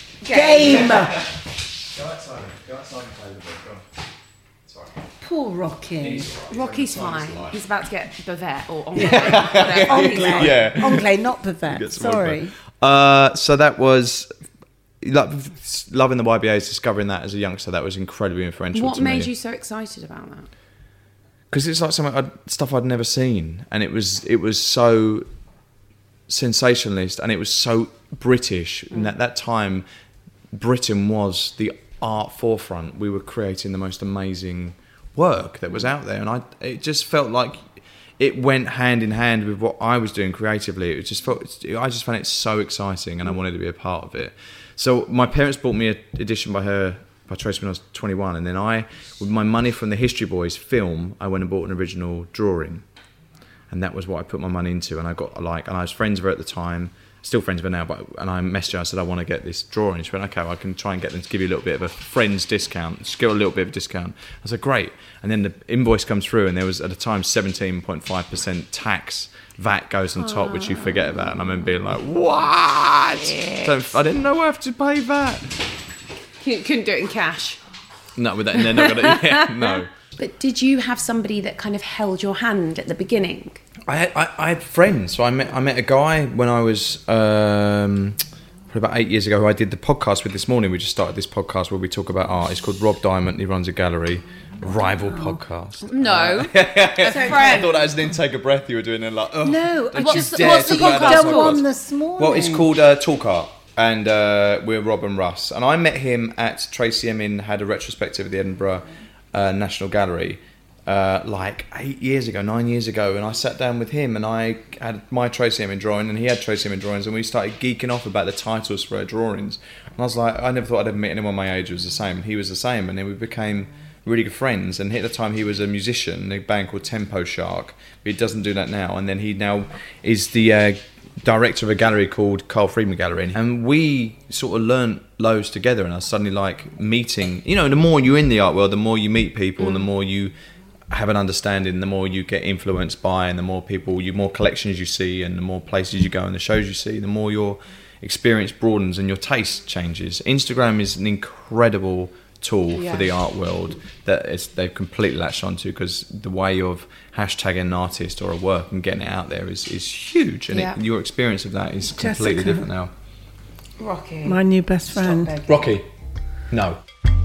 Game. Go outside. Go outside and play with it. Go on. Sorry. Poor Rocky. Rocky's fine. He's about to get Bavette or Anglais. whatever. Anglais. Yeah. Anglais, not Bavette. Get some Sorry. work back. Uh, so that was like, loving the Y B As, discovering that as a youngster. That was incredibly influential What to me. made you so excited about that? Because it's like something I'd, stuff I'd never seen, and it was it was so sensationalist, and it was so British. And at that time, Britain was the art forefront. We were creating the most amazing work that was out there, and I it just felt like it went hand in hand with what I was doing creatively. It just felt I just found it so exciting, and I wanted to be a part of it. So my parents bought me an edition by her by Tracy when I was twenty-one, and then I, with my money from the History Boys film, I went and bought an original drawing, and that was what I put my money into. And I got like, and I was friends with her at the time, still friends with her now, but and I messaged her. I said I want to get this drawing. She went, okay, well, I can try and get them to give you a little bit of a friend's discount, just get a little bit of a discount. I said great, and then the invoice comes through, and there was at the time seventeen point five percent tax. V A T goes on top, which you forget about, and I remember being like, what? Don't, I didn't know I have to pay that. You couldn't do it in cash. No, with that, they're not gonna. Yeah, no. But did you have somebody that kind of held your hand at the beginning? I had I, I had friends. So I met I met a guy when I was um, probably about eight years ago. Who I did the podcast with this morning. We just started this podcast where we talk about art. It's called Rob Diamond. He runs a gallery, a rival podcast. No. a I friend. thought I was didn't take a breath. You were doing it like oh, No, don't what's you the- dare what's the talk about podcast that one podcast. this morning? Well, it's called uh, Talk Art. And uh, we're Rob and Russ. And I met him at Tracy Emin had a retrospective at the Edinburgh uh, National Gallery. uh, like eight years ago, nine years ago, and I sat down with him and I had my Tracey Emin drawing and he had Tracey Emin drawings, and we started geeking off about the titles for our drawings. And I was like, I never thought I'd ever meet anyone my age who was the same. He was the same, and then we became really good friends. And at the time, he was a musician in a band called Tempo Shark, but he doesn't do that now. And then he now is the uh, director of a gallery called Carl Friedman Gallery, and we sort of learned loads together. And I was suddenly like meeting, you know, the more you're in the art world, the more you meet people, mm. and the more you have an understanding, the more you get influenced by, and the more people, you more collections you see, and the more places you go and the shows you see, the more your experience broadens and your taste changes. Instagram is an incredible tool yeah. for the art world that it's, they've completely latched onto, because the way of hashtagging an artist or a work and getting it out there is, is huge, and yeah. it, your experience of that is completely Jessica. different now. Rocky, my new best friend. Rocky, no.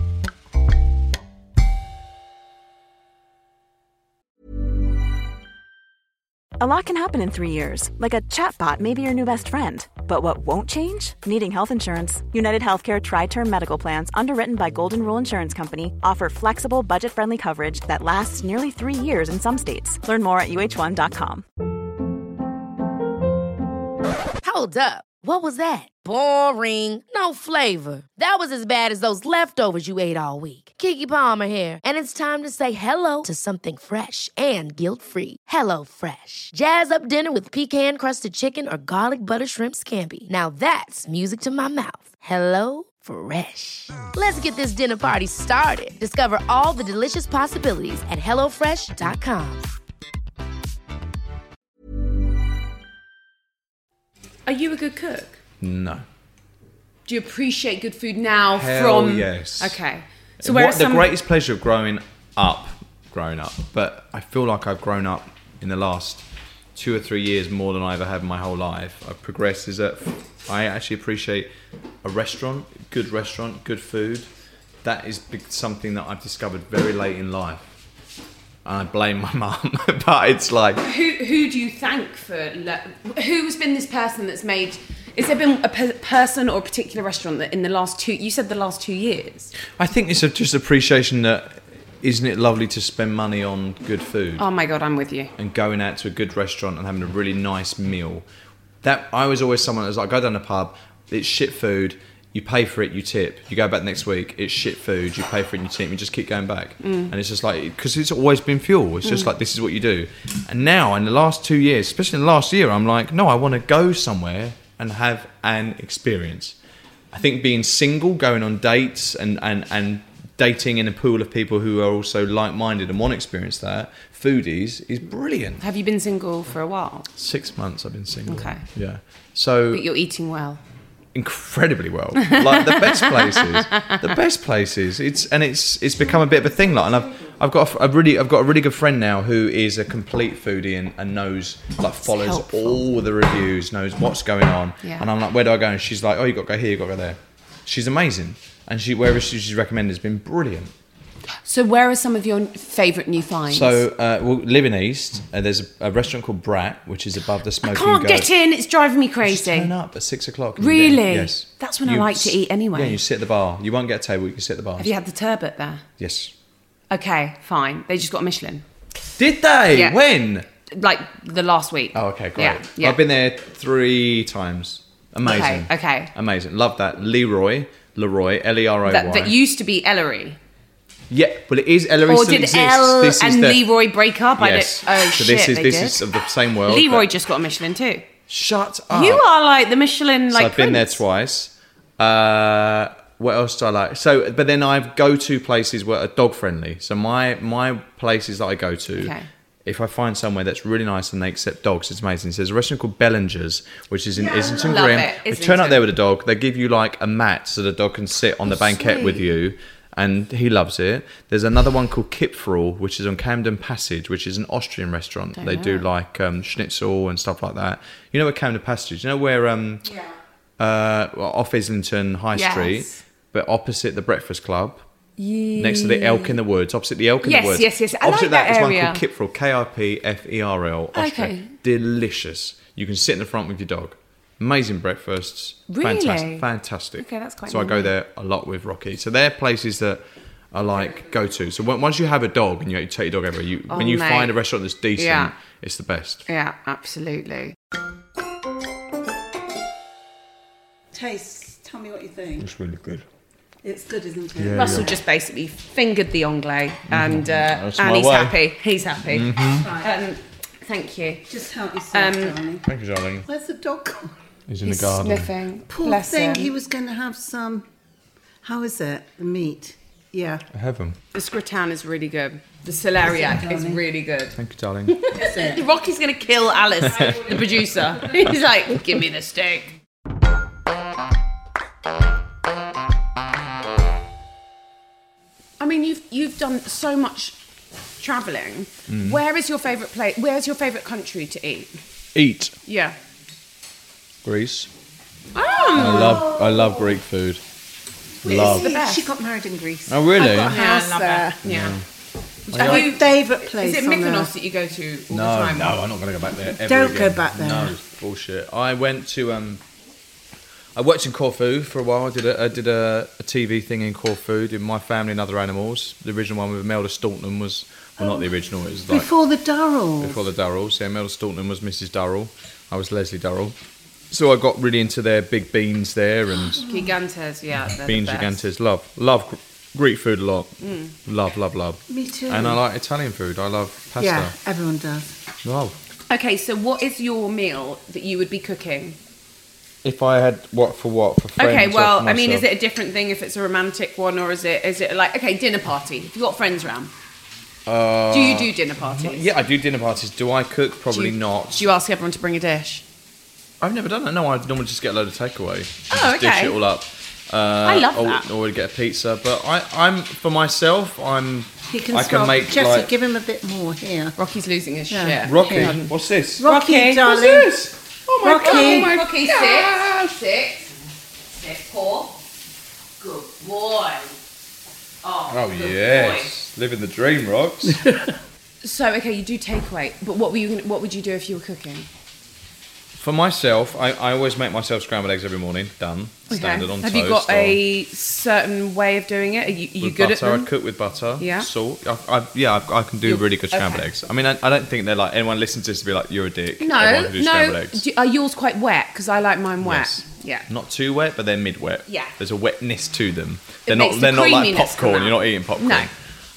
A lot can happen in three years, like a chatbot may be your new best friend. But what won't change? Needing health insurance. United Healthcare Tri-Term Medical Plans, underwritten by Golden Rule Insurance Company, offer flexible, budget-friendly coverage that lasts nearly three years in some states. Learn more at U H one dot com. Hold up. What was that? Boring. No flavor. That was as bad as those leftovers you ate all week. Keke Palmer here, and it's time to say hello to something fresh and guilt-free. Hello Fresh. Jazz up dinner with pecan-crusted chicken or garlic butter shrimp scampi. Now that's music to my mouth. Hello Fresh. Let's get this dinner party started. Discover all the delicious possibilities at hello fresh dot com. Are you a good cook? No. Do you appreciate good food now? Hell from yes. Okay. So where what, some... the greatest pleasure of growing up, growing up, but I feel like I've grown up in the last two or three years more than I ever have in my whole life. I've progressed. Is that I actually appreciate a restaurant, good restaurant, good food. That is something that I've discovered very late in life. And I blame my mum, but it's like... Who who do you thank for... Le- who's been this person that's made... Has there been a pe- person or a particular restaurant that in the last two... You said the last two years. I think it's a, just appreciation that... Isn't it lovely to spend money on good food? Oh my God, I'm with you. And going out to a good restaurant and having a really nice meal. That I was always someone that was like, I go down the pub, it's shit food... You pay for it, you tip. You go back next week, it's shit food. You pay for it, and you tip. You just keep going back, mm. and it's just like because it's always been fuel. It's just mm. like this is what you do. And now, in the last two years, especially in the last year, I'm like, no, I want to go somewhere and have an experience. I think being single, going on dates, and and and dating in a pool of people who are also like-minded and want to experience that, foodies, is brilliant. Have you been single for a while? Six months I've been single. Okay. Yeah. So. But you're eating well. Incredibly well, like the best places, the best places. It's and it's it's become a bit of a thing. Like, and I've I've got a, a really I've got a really good friend now who is a complete foodie and, and knows like follows all the reviews, knows what's going on. Yeah. And I'm like, where do I go? And she's like, oh, you got to go here, you got to go there. She's amazing, and she wherever she's recommended has been brilliant. So where are some of your favourite new finds? So, uh, well, live in East. Uh, there's a, a restaurant called Brat, which is above the Smoking I can't Goat. get in. It's driving me crazy. Just turn up at six o'clock. Really? Get, yes. That's when you, I like to eat anyway. Yeah, you sit at the bar. You won't get a table. You can sit at the bar. Have you had the turbot there? Yes. Okay, fine. They just got a Michelin. Did they? Yeah. When? Like the last week. Oh, okay, great. Yeah, yeah. I've been there three times. Amazing. Okay, okay. Amazing. Love that. Leroy. Leroy. L E R O Y. That, that used to be Ellery. Yeah, well, it is Ellery Or still did exists. Elle this is and the, Leroy break up? Yes. I don't, oh, so shit, this is they this did. is of the same world. Leroy just got a Michelin too. Shut up. You are like the Michelin, so like I've been there prince. twice. Uh, what else do I like? So, but then I go to places where are dog friendly. So my my places that I go to, Okay. if I find somewhere that's really nice and they accept dogs, it's amazing. So there's a restaurant called Bellinger's, which is in Islington Love Green. it. You Islington. turn up there with a dog. They give you like a mat so the dog can sit on the banquette sweet. with you. And he loves it. There's another one called Kipferl, which is on Camden Passage, which is an Austrian restaurant. Don't they know. do like um, schnitzel and stuff like that. You know where Camden Passage is? You know where um, Yeah. uh, well, off Islington High Yes. Street, but opposite the Breakfast Club, next to the Elk in the Woods, opposite the Elk in Yes, the Woods. yes, yes. I Opposite like that is area. one called Kipferl, K I P F E R L. Austria. Okay. Delicious. You can sit in the front with your dog. Amazing breakfasts. Really? Fantastic. Fantastic. Okay, that's quite So I go nice. there a lot with Rocky. So they're places that are like go to. So when, once you have a dog and you, you take your dog everywhere, you Oh, when you mate. find a restaurant that's decent, Yeah. it's the best. Yeah, absolutely. Taste. Tell me what you think. It's really good. It's good, isn't it? Russell just basically fingered the anglais, and uh, That's and my he's way. happy. He's happy. Right. Um, thank you. Just help yourself, Um, darling. Thank you, darling. Where's the dog gone? He's in He's the garden. sniffing. Poor Bless thing. him. He was going to have some. How is it? The meat. Yeah. I have him. The gratin is really good. The celeriac is darling? really good. Thank you, darling. Rocky's going to kill Alice, the producer. He's like, give me the steak. I mean, you've you've done so much travelling. Mm. Where is your favourite place? Where's your favourite country to eat? Eat. Yeah. Greece. Oh, I love I love Greek food. Love. the best. She got married in Greece. Oh really? I've got a Yeah, house I love there. it. Yeah. It's Have my you- favourite place. Is it on Mykonos earth. that you go to all No, the time? no, I'm not going to go back there ever Don't again. go back there. No, bullshit. I went to um, I worked in Corfu for a while. I did a, I did a, a T V thing in Corfu, did My Family and Other Animals. The original one with Imelda Staunton was, well, not the original. It was like Before the Durrells. before the Durrells. Yeah, Imelda Staunton was Missus Durrell. I was Leslie Durrell. So I got really into their big beans there and Gigantes, yeah. they're the beans best. gigantes. Love, love Gr- Greek food a lot. Love, love, love. Me too. And I like Italian food. I love pasta. Yeah, everyone does. Love. Okay, so what is your meal that you would be cooking? If I had what for what for friends. Okay, or well, for I mean, is myself? it a different thing if it's a romantic one, or is it is it like okay, dinner party? If you've got friends around, Uh, do you do dinner parties? Yeah, I do dinner parties. Do I cook? Probably Do you- not. Do you ask everyone to bring a dish? I've never done that. No, I normally just get a load of takeaway. Oh, just Dish okay. it all up. Uh, I love or, that. Or we'd get a pizza. But I, I'm for myself. I'm. He can I swap. can make Jesse, like give him a bit more here. Rocky's losing his Yeah. shit. Rocky. Yeah. What's this? Rocky, Rocky, darling. What's this? Oh my Rocky. god! Oh my Rocky, sit, sit, sit, paw. Good boy. Oh, Oh good yes, living the dream, rocks. boy. So okay, you do takeaway, but what were you? Gonna, what would you do if you were cooking? For myself, I, I always make myself scrambled eggs every morning. Done. Standard on Have toast. you got or- a certain way of doing it? Are you, are you with good butter, at them? I'd cook with butter, Yeah. salt. I, I, yeah, I, I can do You're- really good scrambled okay. eggs. I mean, I, I don't think they're like anyone listens to this to be like, you're a dick. No, Everyone can do scrambled no. eggs. Do, are yours quite wet? Because I like mine wet. Yes. Yeah. Not too wet, but they're mid-wet. Yeah. There's a wetness to them. It They're makes not. the They're not like creaminess come popcorn. out. You're not eating popcorn. No.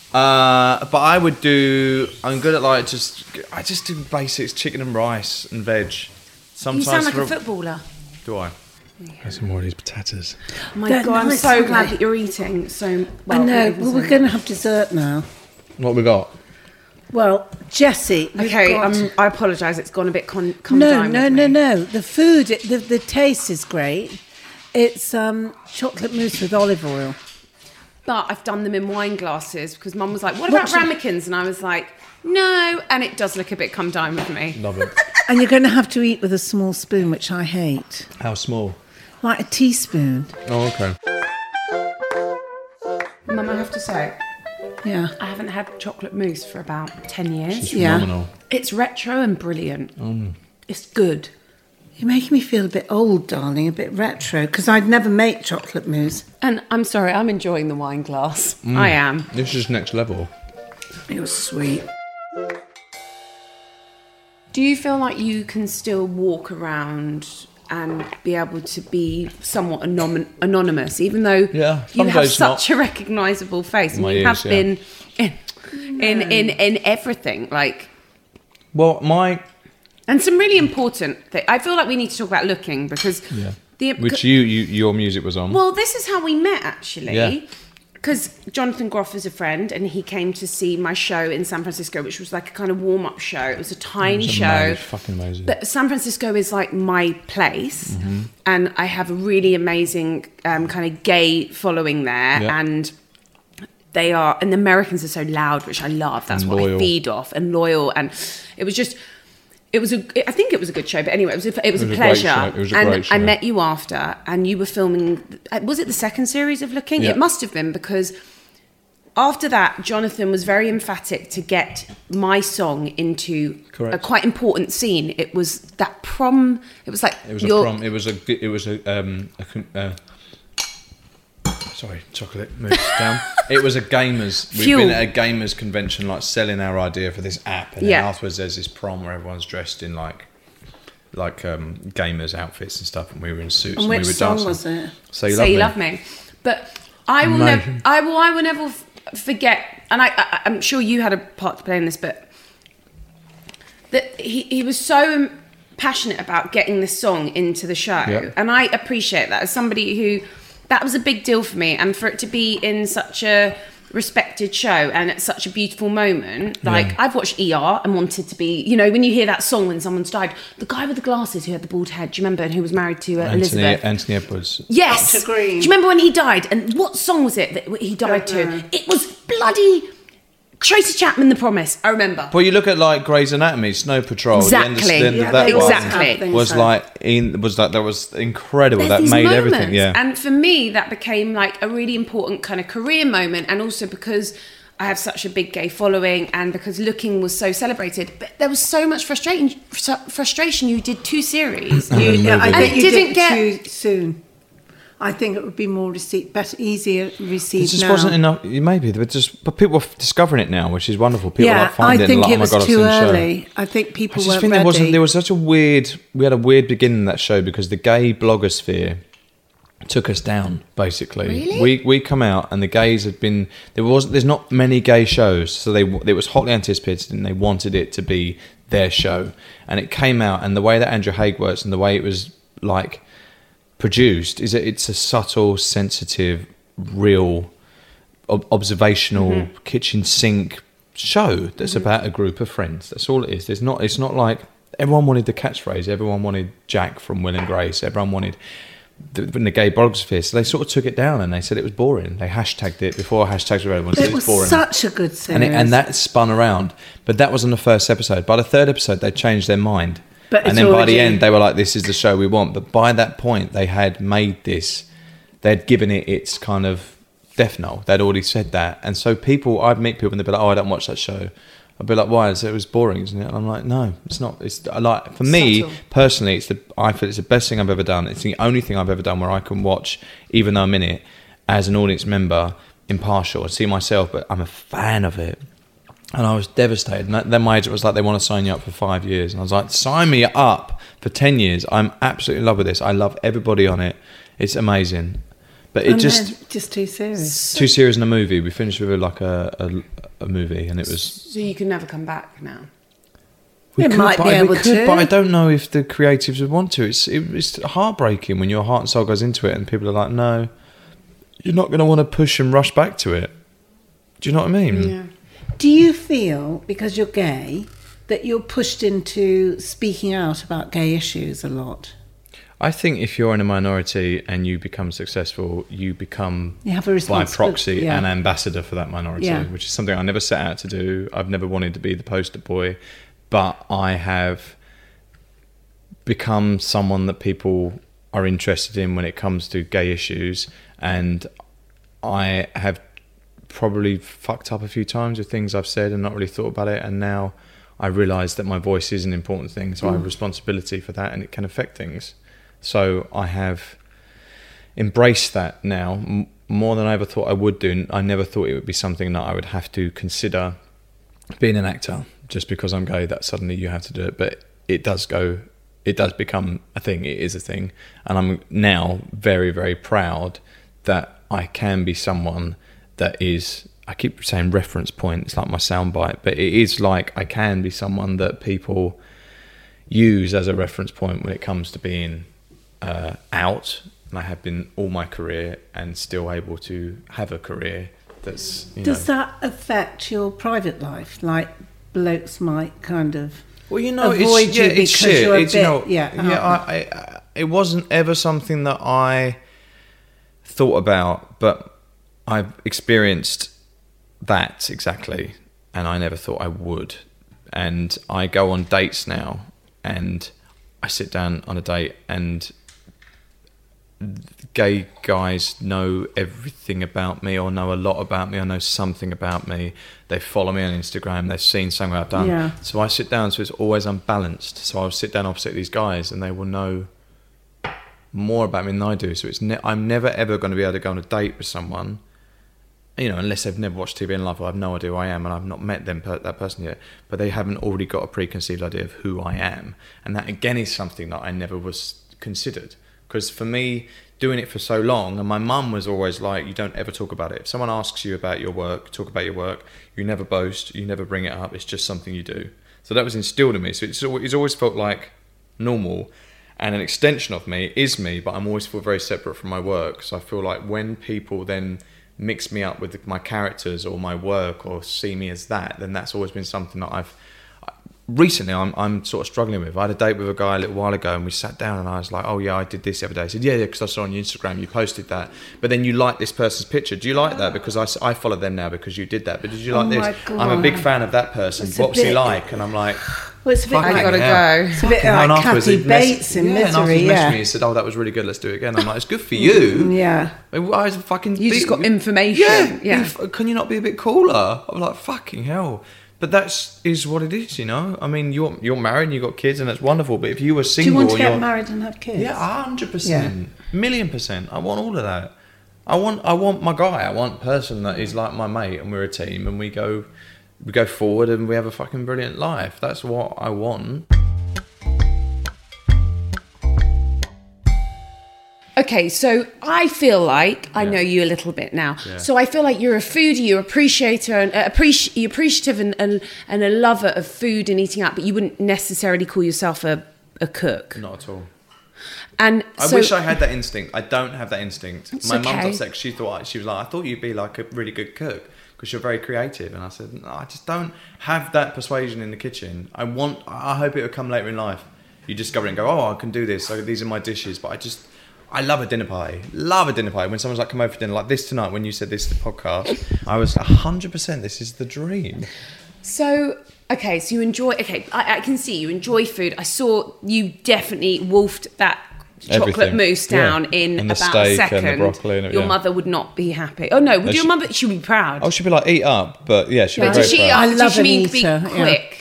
Uh, but I would do. I'm good at like just. I just do basics: chicken and rice and veg. Sometimes. You sound like for a footballer. Do I? Have some more of these potatoes. Oh my They're god, I'm nice, so aren't glad they? that you're eating so well. I know. not even Well, so we're going to much. have dessert now. What we got? Well, Jessie. we've Okay, got- um, I apologise. It's gone a bit con- come no, down no, with no, me. no. The food, it- the the taste is great. It's um, chocolate mousse with olive oil. But I've done them in wine glasses because Mum was like, "What about What do- ramekins?" And I was like, "No," and it does look a bit come down with me. Love it. And you're going to have to eat with a small spoon, which I hate. How small? Like a teaspoon. Oh, okay. Mum, I have to say, Yeah. I haven't had chocolate mousse for about ten years. It's Yeah. phenomenal. It's retro and brilliant. It's good. You're making me feel a bit old, darling, a bit retro, because I'd never make chocolate mousse. And I'm sorry, I'm enjoying the wine glass. I am. This is next level. It was sweet. Do you feel like you can still walk around and be able to be somewhat anom- anonymous, even though Yeah, you some have days such not. a recognisable face and My you ears, have yeah. been in, in in in everything, like, Well, my and some really important things. I feel like we need to talk about looking because yeah, the which you, you your music was on. well, this is how we met actually. Yeah. Because Jonathan Groff is a friend, and he came to see my show in San Francisco, which was like a kind of warm-up show. It was a tiny It's show. amazing, fucking amazing. But San Francisco is like my place, Mm-hmm. and I have a really amazing um, kind of gay following there, Yeah. and they are, and the Americans are so loud, which I love. That's And what I loyal. feed off, and loyal, and it was just. It was a. I think it was a good show, but anyway, it was a, it was It a was a great pleasure. show. It was a and great show. I met you after, and you were filming. Was it the second series of Looking? Yeah. It must have been because after that, Jonathan was very emphatic to get my song into Correct. a quite important scene. It was that prom. It was like It was a your- prom. It was a. It was a. Um. A, com- uh, Sorry, chocolate moves down. It was a gamers. We've Fuel. been at a gamers convention, like selling our idea for this app, and Yeah. then afterwards there's this prom where everyone's dressed in like, like um, gamers outfits and stuff, and we were in suits And and, which we were song dancing. was it? So you Say love You me. Love Me. But I will Amazing. never, I will, I will never f- forget, and I, I, I'm sure you had a part to play in this, but that he, he was so passionate about getting this song into the show, Yeah. and I appreciate that as somebody who, that was a big deal for me, and for it to be in such a respected show and at such a beautiful moment. Like, Yeah. I've watched E R and wanted to be, you know, when you hear that song when someone's died, the guy with the glasses who had the bald head, do you remember, and who was married to uh, Anthony, Elizabeth? Anthony Edwards. Yes. Doctor Green. Do you remember when he died? And what song was it that he died Don't know. to? It was bloody Tracy Chapman, The Promise. I remember. Well, you look at like Grey's Anatomy, Snow Patrol. Exactly. The end of, the end Yeah, of that they one Exactly. all was have things like in was like that was incredible. There's that these made moments. everything. Yeah. And for me, that became like a really important kind of career moment, and also because I have such a big gay following, and because Looking was so celebrated. But there was so much frustration. Frustration. You did two series. You, yeah, I And think it you didn't did get- too soon. I think it would be more received, better, easier received It just now. wasn't enough. Maybe, but just but people are discovering it now, which is wonderful. People Yeah, like find I it think and like, it oh my was god, I've too seen the show. early. I think I people just weren't think ready. there wasn't. There was such a weird. We had a weird beginning of that show because the gay blogosphere took us down. Basically, Really? we we come out and the gays had been there was there's not many gay shows, so they it was hotly anticipated and they wanted it to be their show, and it came out, and the way that Andrew Haigh works and the way it was like produced is that it's a subtle, sensitive, real, ob- observational kitchen sink show that's about a group of friends. That's all it is. There's not. It's not like everyone wanted the catchphrase. Everyone wanted Jack from Will and Grace. Everyone wanted the, the gay blogosphere. So they sort of took it down and they said it was boring. They hashtagged it before hashtags were everyone said It was it's boring. such a good series. and, it, and that spun around. But that was on the first episode. By the third episode, they changed their mind. But and it's then by already- the end, they were like, this is the show we want. But by that point, they had made this, they'd given it its kind of death knell. They'd already said that. And so people, I'd meet people and they'd be like, oh, I don't watch that show. I'd be like, why? So it was boring, isn't it? And I'm like, no, it's not. It's I like For me, Subtle. personally, it's the I feel it's the best thing I've ever done. It's the only thing I've ever done where I can watch, even though I'm in it, as an audience member, impartial, and see myself, but I'm a fan of it. And I was devastated. And that, then my agent was like, they want to sign you up for five years. And I was like, sign me up for ten years. I'm absolutely in love with this. I love everybody on it. It's amazing. But it And just, then just two series. two series and a movie. We finished with like a, a, a movie and it was... So you can never come back now. We It could, might but be I- we able could, to. But I don't know if the creatives would want to. It's, it, it's heartbreaking when your heart and soul goes into it and people are like, no, you're not going to want to push and rush back to it. Do you know what I mean? Yeah. Do you feel, because you're gay, that you're pushed into speaking out about gay issues a lot? I think if you're in a minority and you become successful, you become You have a by responsibility. proxy yeah. an ambassador for that minority, Yeah. which is something I never set out to do. I've never wanted to be the poster boy, but I have become someone that people are interested in when it comes to gay issues, and I have probably fucked up a few times with things I've said and not really thought about it, and now I realise that my voice is an important thing, so I have responsibility for that and it can affect things. So I have embraced that now m- more than I ever thought I would do. I never thought it would be something that I would have to consider being an actor. Just because I'm gay, that suddenly you have to do it. But it does go, it does become a thing. It is a thing. And I'm now very, very proud that I can be someone that is, I keep saying reference point, it's like my soundbite, but it is like I can be someone that people use as a reference point when it comes to being uh, out. And I have been all my career and still able to have a career that's, you Does know. that affect your private life? Like blokes might kind of Well, you know, avoid it's, you yeah, it's because shit. you're a it's, bit, you know, yeah, yeah. I, I, I, it wasn't ever something that I thought about, but I've experienced that exactly, and I never thought I would. And I go on dates now, and I sit down on a date, and gay guys know everything about me, or know a lot about me, or know something about me. They follow me on Instagram, they've seen something I've done. Yeah. So I sit down, so it's always unbalanced. So I'll sit down opposite these guys and they will know more about me than I do. So it's ne- I'm never ever going to be able to go on a date with someone, you know, unless they've never watched T V in life. I have no idea who I am, and I've not met them per- that person yet. But they haven't already got a preconceived idea of who I am, and that again is something that I never was considered. Because for me, doing it for so long, and my mum was always like, you don't ever talk about it. If someone asks you about your work, talk about your work. You never boast, you never bring it up. It's just something you do. So that was instilled in me. So it's always, it's always felt like normal, and an extension of me is me, but I'm always feel very separate from my work. So I feel like when people then mix me up with my characters or my work or see me as that, then that's always been something that I've recently I'm I'm sort of struggling with. I had a date with a guy a little while ago, and we sat down, and I was like, oh yeah, I did this the other day. He said, yeah, yeah, because I saw on your Instagram you posted that, but then you like this person's picture. Do you like that? Because I, I follow them now because you did that. But did you like Oh this? my God. I'm a big fan of that person. It's a What's he bit- like? And I'm like, Well, it's a bit fucking like, gotta hell. go. it's a bit Fucking hell. And like afterwards Kathy he mess- Bates in yeah, and afterwards Misery, he messaged yeah. me, he said, oh, that was really good, let's do it again. I'm like, it's good for you. Yeah. I was fucking You just be- got information. Yeah, Yeah. be- Can you not be a bit cooler? I'm like, fucking hell. But that's is what it is, you know. I mean, you're you're married and you've got kids, and that's wonderful. But if you were Do single, you want to and get you're, married and have kids? yeah, a hundred percent, million percent. I want all of that. I want I want my guy. I want a person that is like my mate, and we're a team, and we go we go forward, and we have a fucking brilliant life. That's what I want. Okay, so I feel like I know you a little bit now. Yeah. So I feel like you're a foodie, you're an appreciator, and uh, appreci- you're appreciative and, and and a lover of food and eating out, but you wouldn't necessarily call yourself a, a cook. Not at all. And I so, wish I had that instinct. I don't have that instinct. It's My mum okay. got sick. She thought she was like, I thought you'd be like a really good cook because you're very creative. And I said, no, I just don't have that persuasion in the kitchen. I want. I hope it will come later in life. You discover it and go, oh, I can do this. So these are my dishes. But I just, I love a dinner party. Love a dinner party. When someone's like, come over for dinner, like this tonight. When you said this to the podcast, I was a hundred percent. This is the dream. so okay, so you enjoy. Okay, I, I can see you enjoy food. I saw you definitely wolfed that chocolate Everything. mousse Yeah. down in And the about a steak and the second. broccoli and it- Your yeah. mother would not be happy. Oh no, would No, your she- mother? She would be proud. Oh, she'd be like, eat up. But yeah, she'd but be very did she? proud. I did love she an mean be eater, yeah. quick?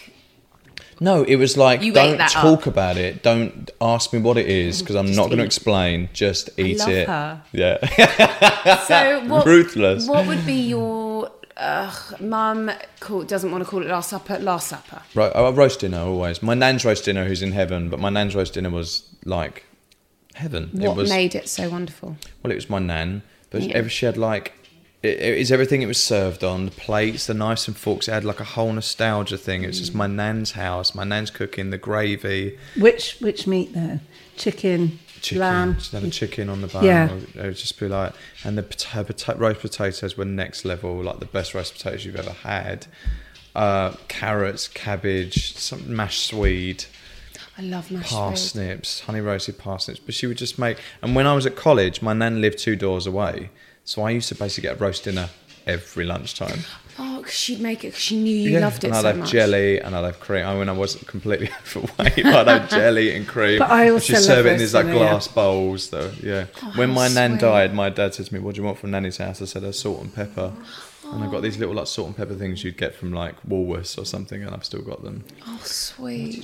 No, it was like, You ate don't that talk up. about it. Don't ask me what it is because I'm Just not going to eat. explain. Just eat love it. her. Yeah. So what, Ruthless. What would be your uh, mum call, doesn't want to call it Last Supper? Last Supper. Right, I roast dinner always. My nan's roast dinner, who's in heaven, but my nan's roast dinner was like heaven. What it was, made it so wonderful? Well, it was my nan, but Yeah. ever she had like, it, it was everything it was served on, the plates, the knives and forks. It had like a whole nostalgia thing. It was just my nan's house, my nan's cooking, the gravy. Which which meat though? Chicken, Chicken. lamb. She'd have a chicken on the bone. Yeah. It would just be like, and the pot- her pota- roast potatoes were next level, like the best roast potatoes you've ever had. Uh, carrots, cabbage, some mashed swede, I love mashed food. parsnips, honey roasted parsnips. But she would just make. And when I was at college, my nan lived two doors away, so I used to basically get a roast dinner every lunchtime. Oh, 'cause she'd make it 'cause she knew you loved it and I'd so have much. jelly and I'd have cream. I mean, I wasn't completely overweight, but I'd have jelly and cream. But I And also she'd love serve it in these like roast dinner, yeah. glass bowls, though. Yeah. when how my nan sweet. died, my dad said to me, "What do you want from Nanny's house?" I said, "A salt and pepper." And I got these little like salt and pepper things you'd get from like Woolworths or something, and I've still got them. Oh, sweet.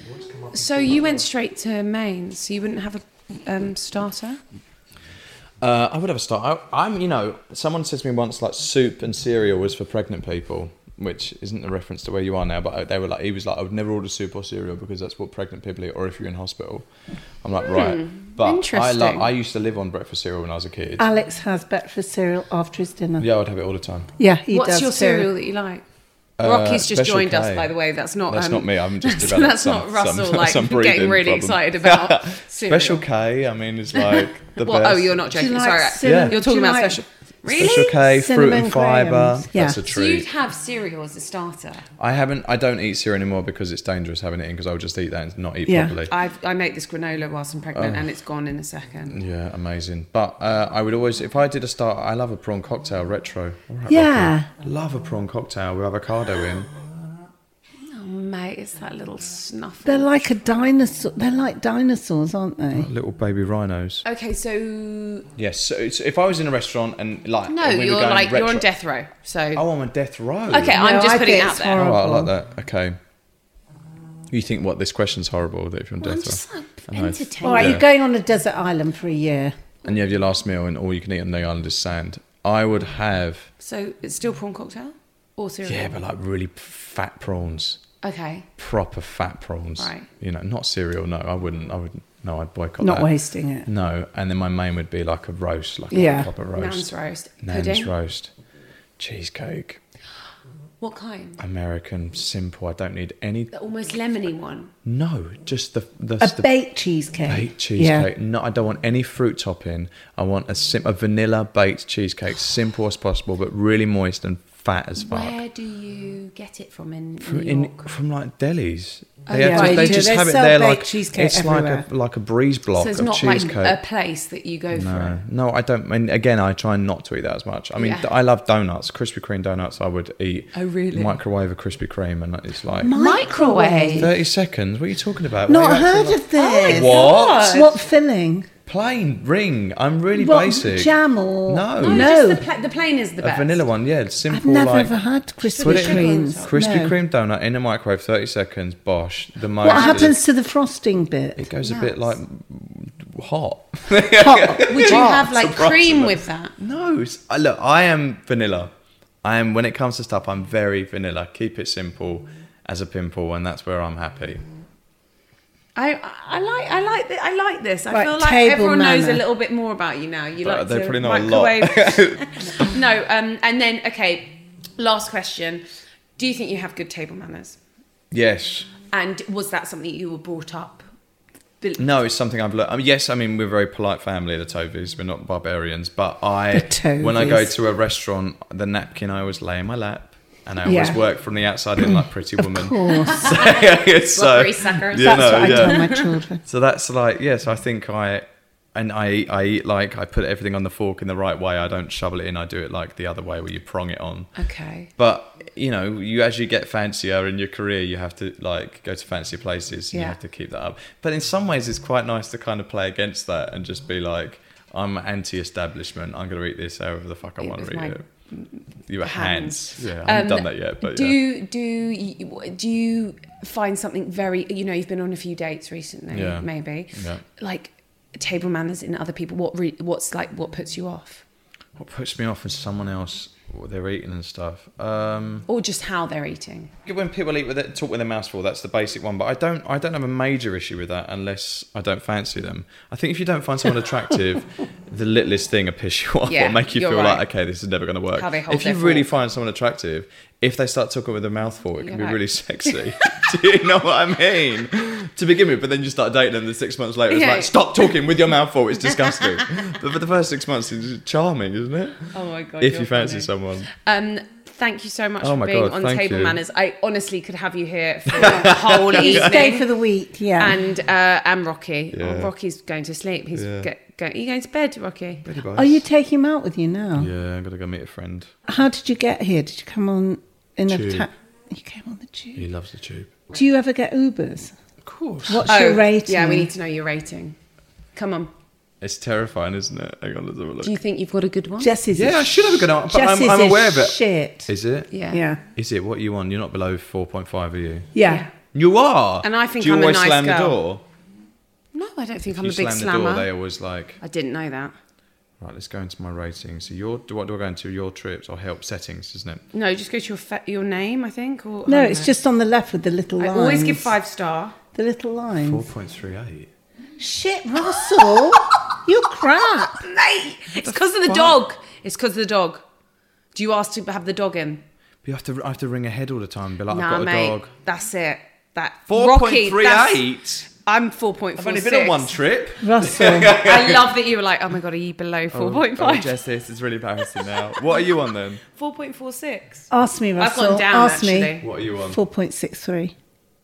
So you went straight to main, so you wouldn't have a um, starter? Uh, I would have a start. I, I'm, you know, someone said to me once like soup and cereal was for pregnant people, which isn't a reference to where you are now. But they were like, he was like, I would never order soup or cereal because that's what pregnant people eat, or if you're in hospital. I'm like, right. But I interesting. love. I used to live on breakfast cereal when I was a kid. Alex has breakfast cereal after his dinner. Yeah, I would have it all the time. Yeah, he What's does your too. cereal that you like? Uh, Rocky's just Special joined us, K. by the way. That's not. That's um, not me. I'm just that's, developed that's some, not Russell. some, like some getting breathing really problem. excited about cereal. Special K. I mean, it's like the What? best. Oh, you're not Do you joking. like Sorry, cinnamon- you're do talking you about like special. Really? Special K, fruit Cinnamon and fibre. grahams. Yeah. That's a So you'd treat. have cereal as a starter. I haven't. I don't eat cereal anymore because it's dangerous having it in. Because I'll just eat that and not eat Yeah. properly. I've, I make this granola whilst I'm Oh. pregnant, and it's gone in a second. Yeah, amazing. But uh, I would always, if I did a start, I love a prawn cocktail retro. All right, Yeah. Rocky. Love a prawn cocktail with avocado in. Oh, mate, it's that little snuff. They're like a dinosaur. They're like dinosaurs, aren't they? Little baby rhinos. Okay, so Yes. So it's, if I was in a restaurant and like no, and we were you're going like you're retro- on death row. So Oh, I'm on death row. okay, I'm No, just I putting it think out it's there. Oh, horrible. I like that. Okay. You think what this question's horrible that if you're on I'm death just row? like, I know. Entertaining. All right, Yeah. you're going on a desert island for a year. And you have your last meal, and all you can eat on the island is sand. I would have, So it's still prawn cocktail or cereal? yeah, but like really fat prawns, Okay. proper fat prawns. Right. You know, not cereal. No, I wouldn't. I wouldn't. No, I'd boycott Not that. wasting it. No, and then my main would be like a roast, like Yeah. a proper roast. Nan's roast. Nan's Pudding? roast. Cheesecake. What kind? American, simple. I don't need any. The almost lemony one. No, just the the, A the baked cheesecake. baked cheesecake. No, I don't want any fruit topping. I want a sim- a vanilla baked cheesecake, simple as possible, but really moist and fat as fuck. Where do you get it from in From, New in, York? from like delis. Oh, They, yeah. have to- Right, they they do. just They have it sell there baked like cheesecake it's everywhere. like a like a breeze block So it's of not cheesecake. like a place that you go for No, it. no, I don't. I mean, again, I try not to eat that as much. I mean, Yeah. I love donuts, Krispy Kreme donuts. I would eat. Oh, really? Microwave a Krispy Kreme, and it's like Microwave. thirty seconds. What are you talking about? Not Why are you heard acting of this. What? What filling? Plain ring. I'm really What, basic. jam or No. No, No. just the, pla- the plain is the A best. vanilla one, yeah. Simple. I've never like, ever had Put Krispy it in Kremes. Krispy No. Kreme donut in the microwave, thirty seconds. Bosh. The most. What happens to the frosting bit? It goes a bit like hot. Hot. Would you have like Surprise cream me. with that? No, it's- uh, look, I am vanilla. I am when it comes to stuff. I'm very vanilla. Keep it simple as a pimple, and that's where I'm happy. I, I like I like th- I like this. I Right, feel like table everyone knows a manner. little bit more about you now. You But like they to probably know a lot. microwave. No, um, and then okay, last question: do you think you have good table manners? Yes. And was that something you were brought up? Bil- No, it's something I've learned. I mean, yes, I mean we're a very polite family, the Tovies. We're not barbarians, but I, The when I go Tovies. to a restaurant, the napkin I always lay in my lap, and I always Yeah. work from the outside in like Pretty Woman. Of course. so, Rockery suckers. you That's know, what I yeah. tell my children. So that's like, yes, I think I, and I eat, I eat like, I put everything on the fork in the right way. I don't shovel it in. I do it like the other way where you prong it on. Okay. But, you know, you as you get fancier in your career, you have to like go to fancier places. And Yeah. You have to keep that up. But in some ways, it's quite nice to kind of play against that and just be like, I'm anti-establishment. I'm going to eat this however the fuck I Eat want with to eat my it. Your hands. hands. Yeah, I haven't Um, done that yet. But do yeah. do you, do you find something very? You know, you've been on a few dates recently, Yeah. maybe. Yeah. Like table manners in other people. What re, what's like? What puts you off, What puts me off is someone else, what they're eating and stuff. Um, or just how they're eating? when people eat with it, talk with their mouths full, that's the basic one. But I don't, I don't have a major issue with that unless I don't fancy them. I think if you don't find someone attractive, the littlest thing will piss you off Yeah, or make you you're feel right. like, okay, this is never going to work. How they hold If you their really fork. find someone attractive, if they start talking with their mouth full, it You're can be like- really sexy. Do you know what I mean? To begin with, but then you start dating them, and six months later, it's Yeah. like, stop talking with your mouth full. It's disgusting. But for the first six months, it's charming, isn't it? Oh my god! If you're you fancy funny. someone. Um, thank you so much Oh for my being God, on thank Table you. Manners. I honestly could have you here for the whole Stay evening. for the week, yeah. And uh, and Rocky. Yeah. Oh, Rocky's going to sleep. He's Yeah. get, go, are you going to bed, Rocky? Are you taking him out with you now? Yeah, I've got to go meet a friend. How did you get here? Did you come on in a Tube. ta- You came on the tube. He loves the tube. Do you ever get Ubers? Of course. What's your rating? Oh, Yeah, we need to know your rating. Come on. It's terrifying, isn't it? Hang on, let's have a look. Do you think you've got a good one? Jesse's Yeah, is I should have a good answer, but I'm, Jesse's I'm is aware of it. Shit. Is it? Yeah. Yeah. Is it? What are you on? You're not below four point five, are you? Yeah. You are? And I think Do you I'm a always nice slam girl. the door? No, I don't think If I'm you a big slam slammer. the door, they always like... I didn't know that. Right, let's go into my rating. So your, what do I go into? Your trips or help settings, isn't it? No, just go to your fa- your name, I think. Or No, I don't it's know. just on the left with the little I lines. always give five star. The little lines. four point three eight. Shit, Russell. You're crap. Mate, it's because of the fuck? dog. It's because of the dog. Do you ask to have the dog in? But you have to, I have to ring ahead all the time and be like, Nah, I've got a mate. dog. That's it. That four Rocky, point three that's- eight? I'm four point I've four only six. been on one trip. Russell. I love that you were like, oh my god, are you below four point Oh, five? Jess, this is really embarrassing now. What are you on then? Four point four six. Ask me, I've Russell. gone down Ask actually. me. What are you on? four point six three.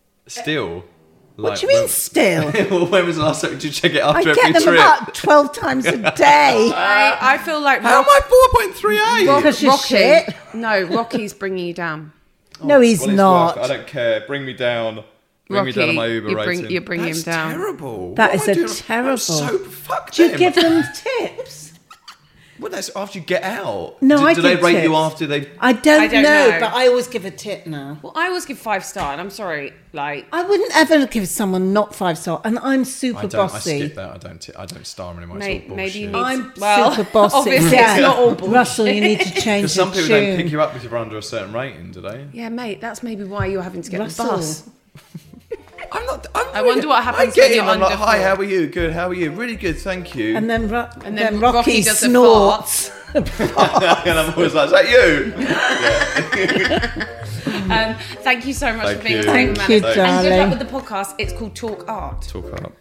Still? What do you mean still? Well, when was the last time? Did you check it I after get every them trip? about twelve times a day. I, I feel like How am I four point three eight? Rock- Because you're Rocky. shit. No, Rocky's bringing you down. No, he's Well, it's not. work. I don't care. Bring me down. Bring me down on my Rocky, Uber you bring- rating. you bring him That's down. terrible. That What is am I a doing? terrible- I'm so fuck Do you them. give them tips? Well, that's after you get out. No, do, I do give they rate tips. you after they? I don't, I don't know, know. but I always give a tip now. Well, I always give five star, and I'm sorry, like I wouldn't ever give someone not five star, and I'm super I don't. I bossy. skip that. I don't. T- I don't star them anymore. It's Mate, all maybe you bullshit. need- I'm Well, super bossy. obviously it's not all bullshit. Russell, you need to change Because some the people tune. don't pick you up if you're under a certain rating, do they? yeah, mate, that's maybe why you're having to get Russell. the bus. I'm not. I'm I wonder what happens I get when in. you're I'm like, under hi, four." how are you? Good. How are you? Really good. Thank you. And then, Ro- And then, then Rocky, Rocky does the snorts. and I'm always like, is that you? Um, thank you so much Thank for being you. a Table Thank you, Manners. And good darling. luck with the podcast. It's called Talk Art. Talk up.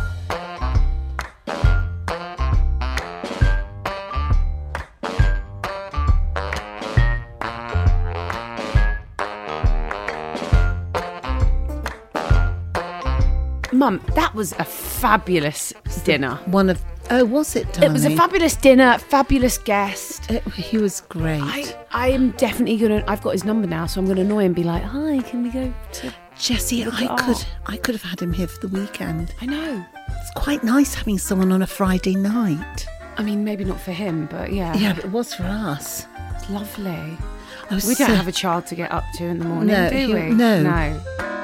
Mum, that was a fabulous dinner. One of oh, was it? Darling? It was a fabulous dinner, fabulous guest. It, he was great. I, I am definitely gonna. I've got his number now, so I'm gonna annoy him and be like, "Hi, can we go to?" Jesse, Look I at could, art. I could have had him here for the weekend. I know. It's quite nice having someone on a Friday night. I mean, maybe not for him, but yeah, Yeah, but it was for us. it's lovely. I was We don't so- have a child to get up to in the morning, No, do he- we? no. no.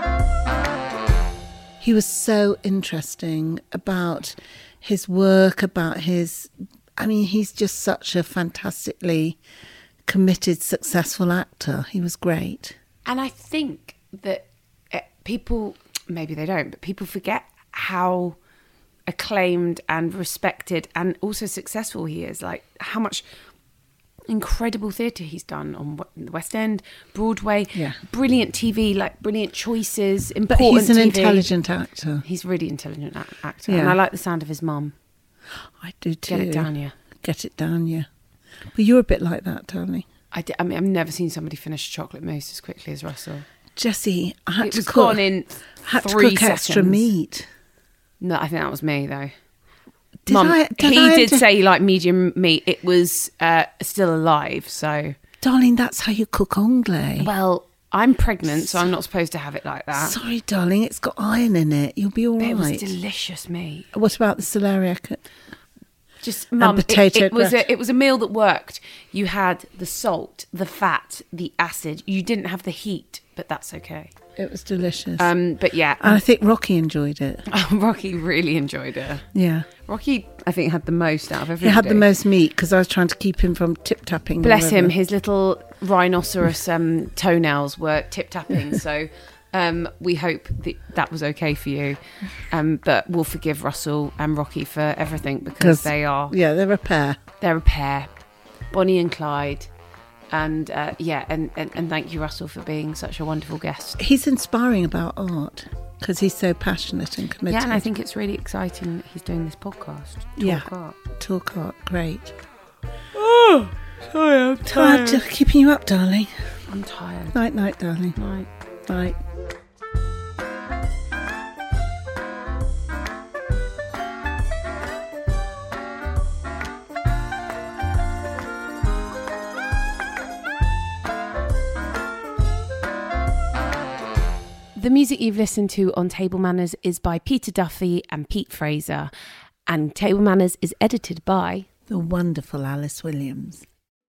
He was so interesting about his work, about his. I mean, he's just such a fantastically committed, successful actor. He was great. And I think that uh, people, maybe they don't, but people forget how acclaimed and respected and also successful he is. Like how much incredible theatre he's done on w- the West End, Broadway, Yeah. brilliant T V, like brilliant choices, But important he's an T V. intelligent actor. He's a really intelligent a- actor, Yeah. and I like the sound of his mum. I do too. Get it down, yeah. Get it down, yeah. But you're a bit like that, darling. I, di- I mean, I've never seen somebody finish chocolate mousse as quickly as Russell. Jesse, I had It to was cook, gone in had three to cook extra seconds. meat. No, I think that was me though. Did Mum, I- did he I did enter- say he liked medium meat. It was uh, still alive, so Darling, that's how you cook anglais. well, I'm pregnant, so I'm not supposed to have it like that. Sorry, darling, it's got iron in it. You'll be all But it was right. delicious meat. What about the celeriac? Just mum, it- potato it, was gratin. a, it was a meal that worked. You had the salt, the fat, the acid. You didn't have the heat, but that's okay. It was delicious. Um, but yeah, and I think Rocky enjoyed it. Rocky really enjoyed it. Yeah. Rocky, I think, had the most out of He everybody. had the most meat because I was trying to keep him from tip-tapping. Bless wherever. him, his little rhinoceros um, toenails were tip-tapping, so um, we hope that that was okay for you. Um, but we'll forgive Russell and Rocky for everything because they are, Yeah, they're a pair. they're a pair, Bonnie and Clyde. And uh, yeah, and, and, and thank you, Russell, for being such a wonderful guest. He's inspiring about art because he's so passionate and committed. Yeah, and I think it's really exciting that he's doing this podcast. Talk Yeah. Art. Talk art, great. Oh, sorry, I'm Tired, tired. keeping you up, darling. I'm tired. Night, night, darling. Night. Night. The music you've listened to on Table Manners is by Peter Duffy and Pete Fraser, and Table Manners is edited by The wonderful Alice Williams.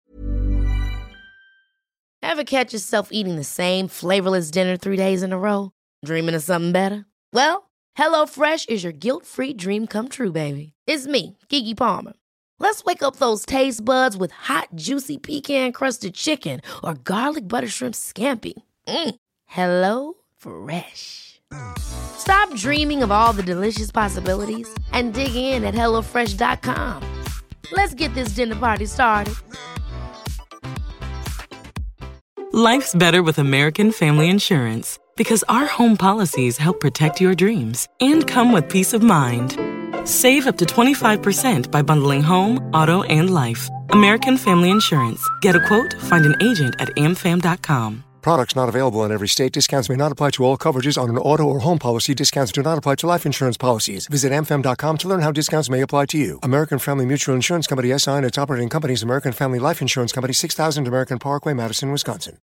Ever catch yourself eating the same flavorless dinner three days in a row? Dreaming of something better? Well, HelloFresh is your guilt-free dream come true, baby. It's me, Keke Palmer. Let's wake up those taste buds with hot, juicy pecan-crusted chicken or garlic butter shrimp scampi. Mm. Hello Fresh. Stop dreaming of all the delicious possibilities and dig in at hello fresh dot com. Let's get this dinner party started. Life's better with American Family Insurance because our home policies help protect your dreams and come with peace of mind. Save up to twenty-five percent by bundling home, auto, and life. American Family Insurance. Get a quote, find an agent at a m fam dot com. Products not available in every state. Discounts may not apply to all coverages on an auto or home policy. Discounts do not apply to life insurance policies. Visit a m fam dot com to learn how discounts may apply to you. American Family Mutual Insurance Company, S I and its operating companies, American Family Life Insurance Company, six thousand American Parkway, Madison, Wisconsin.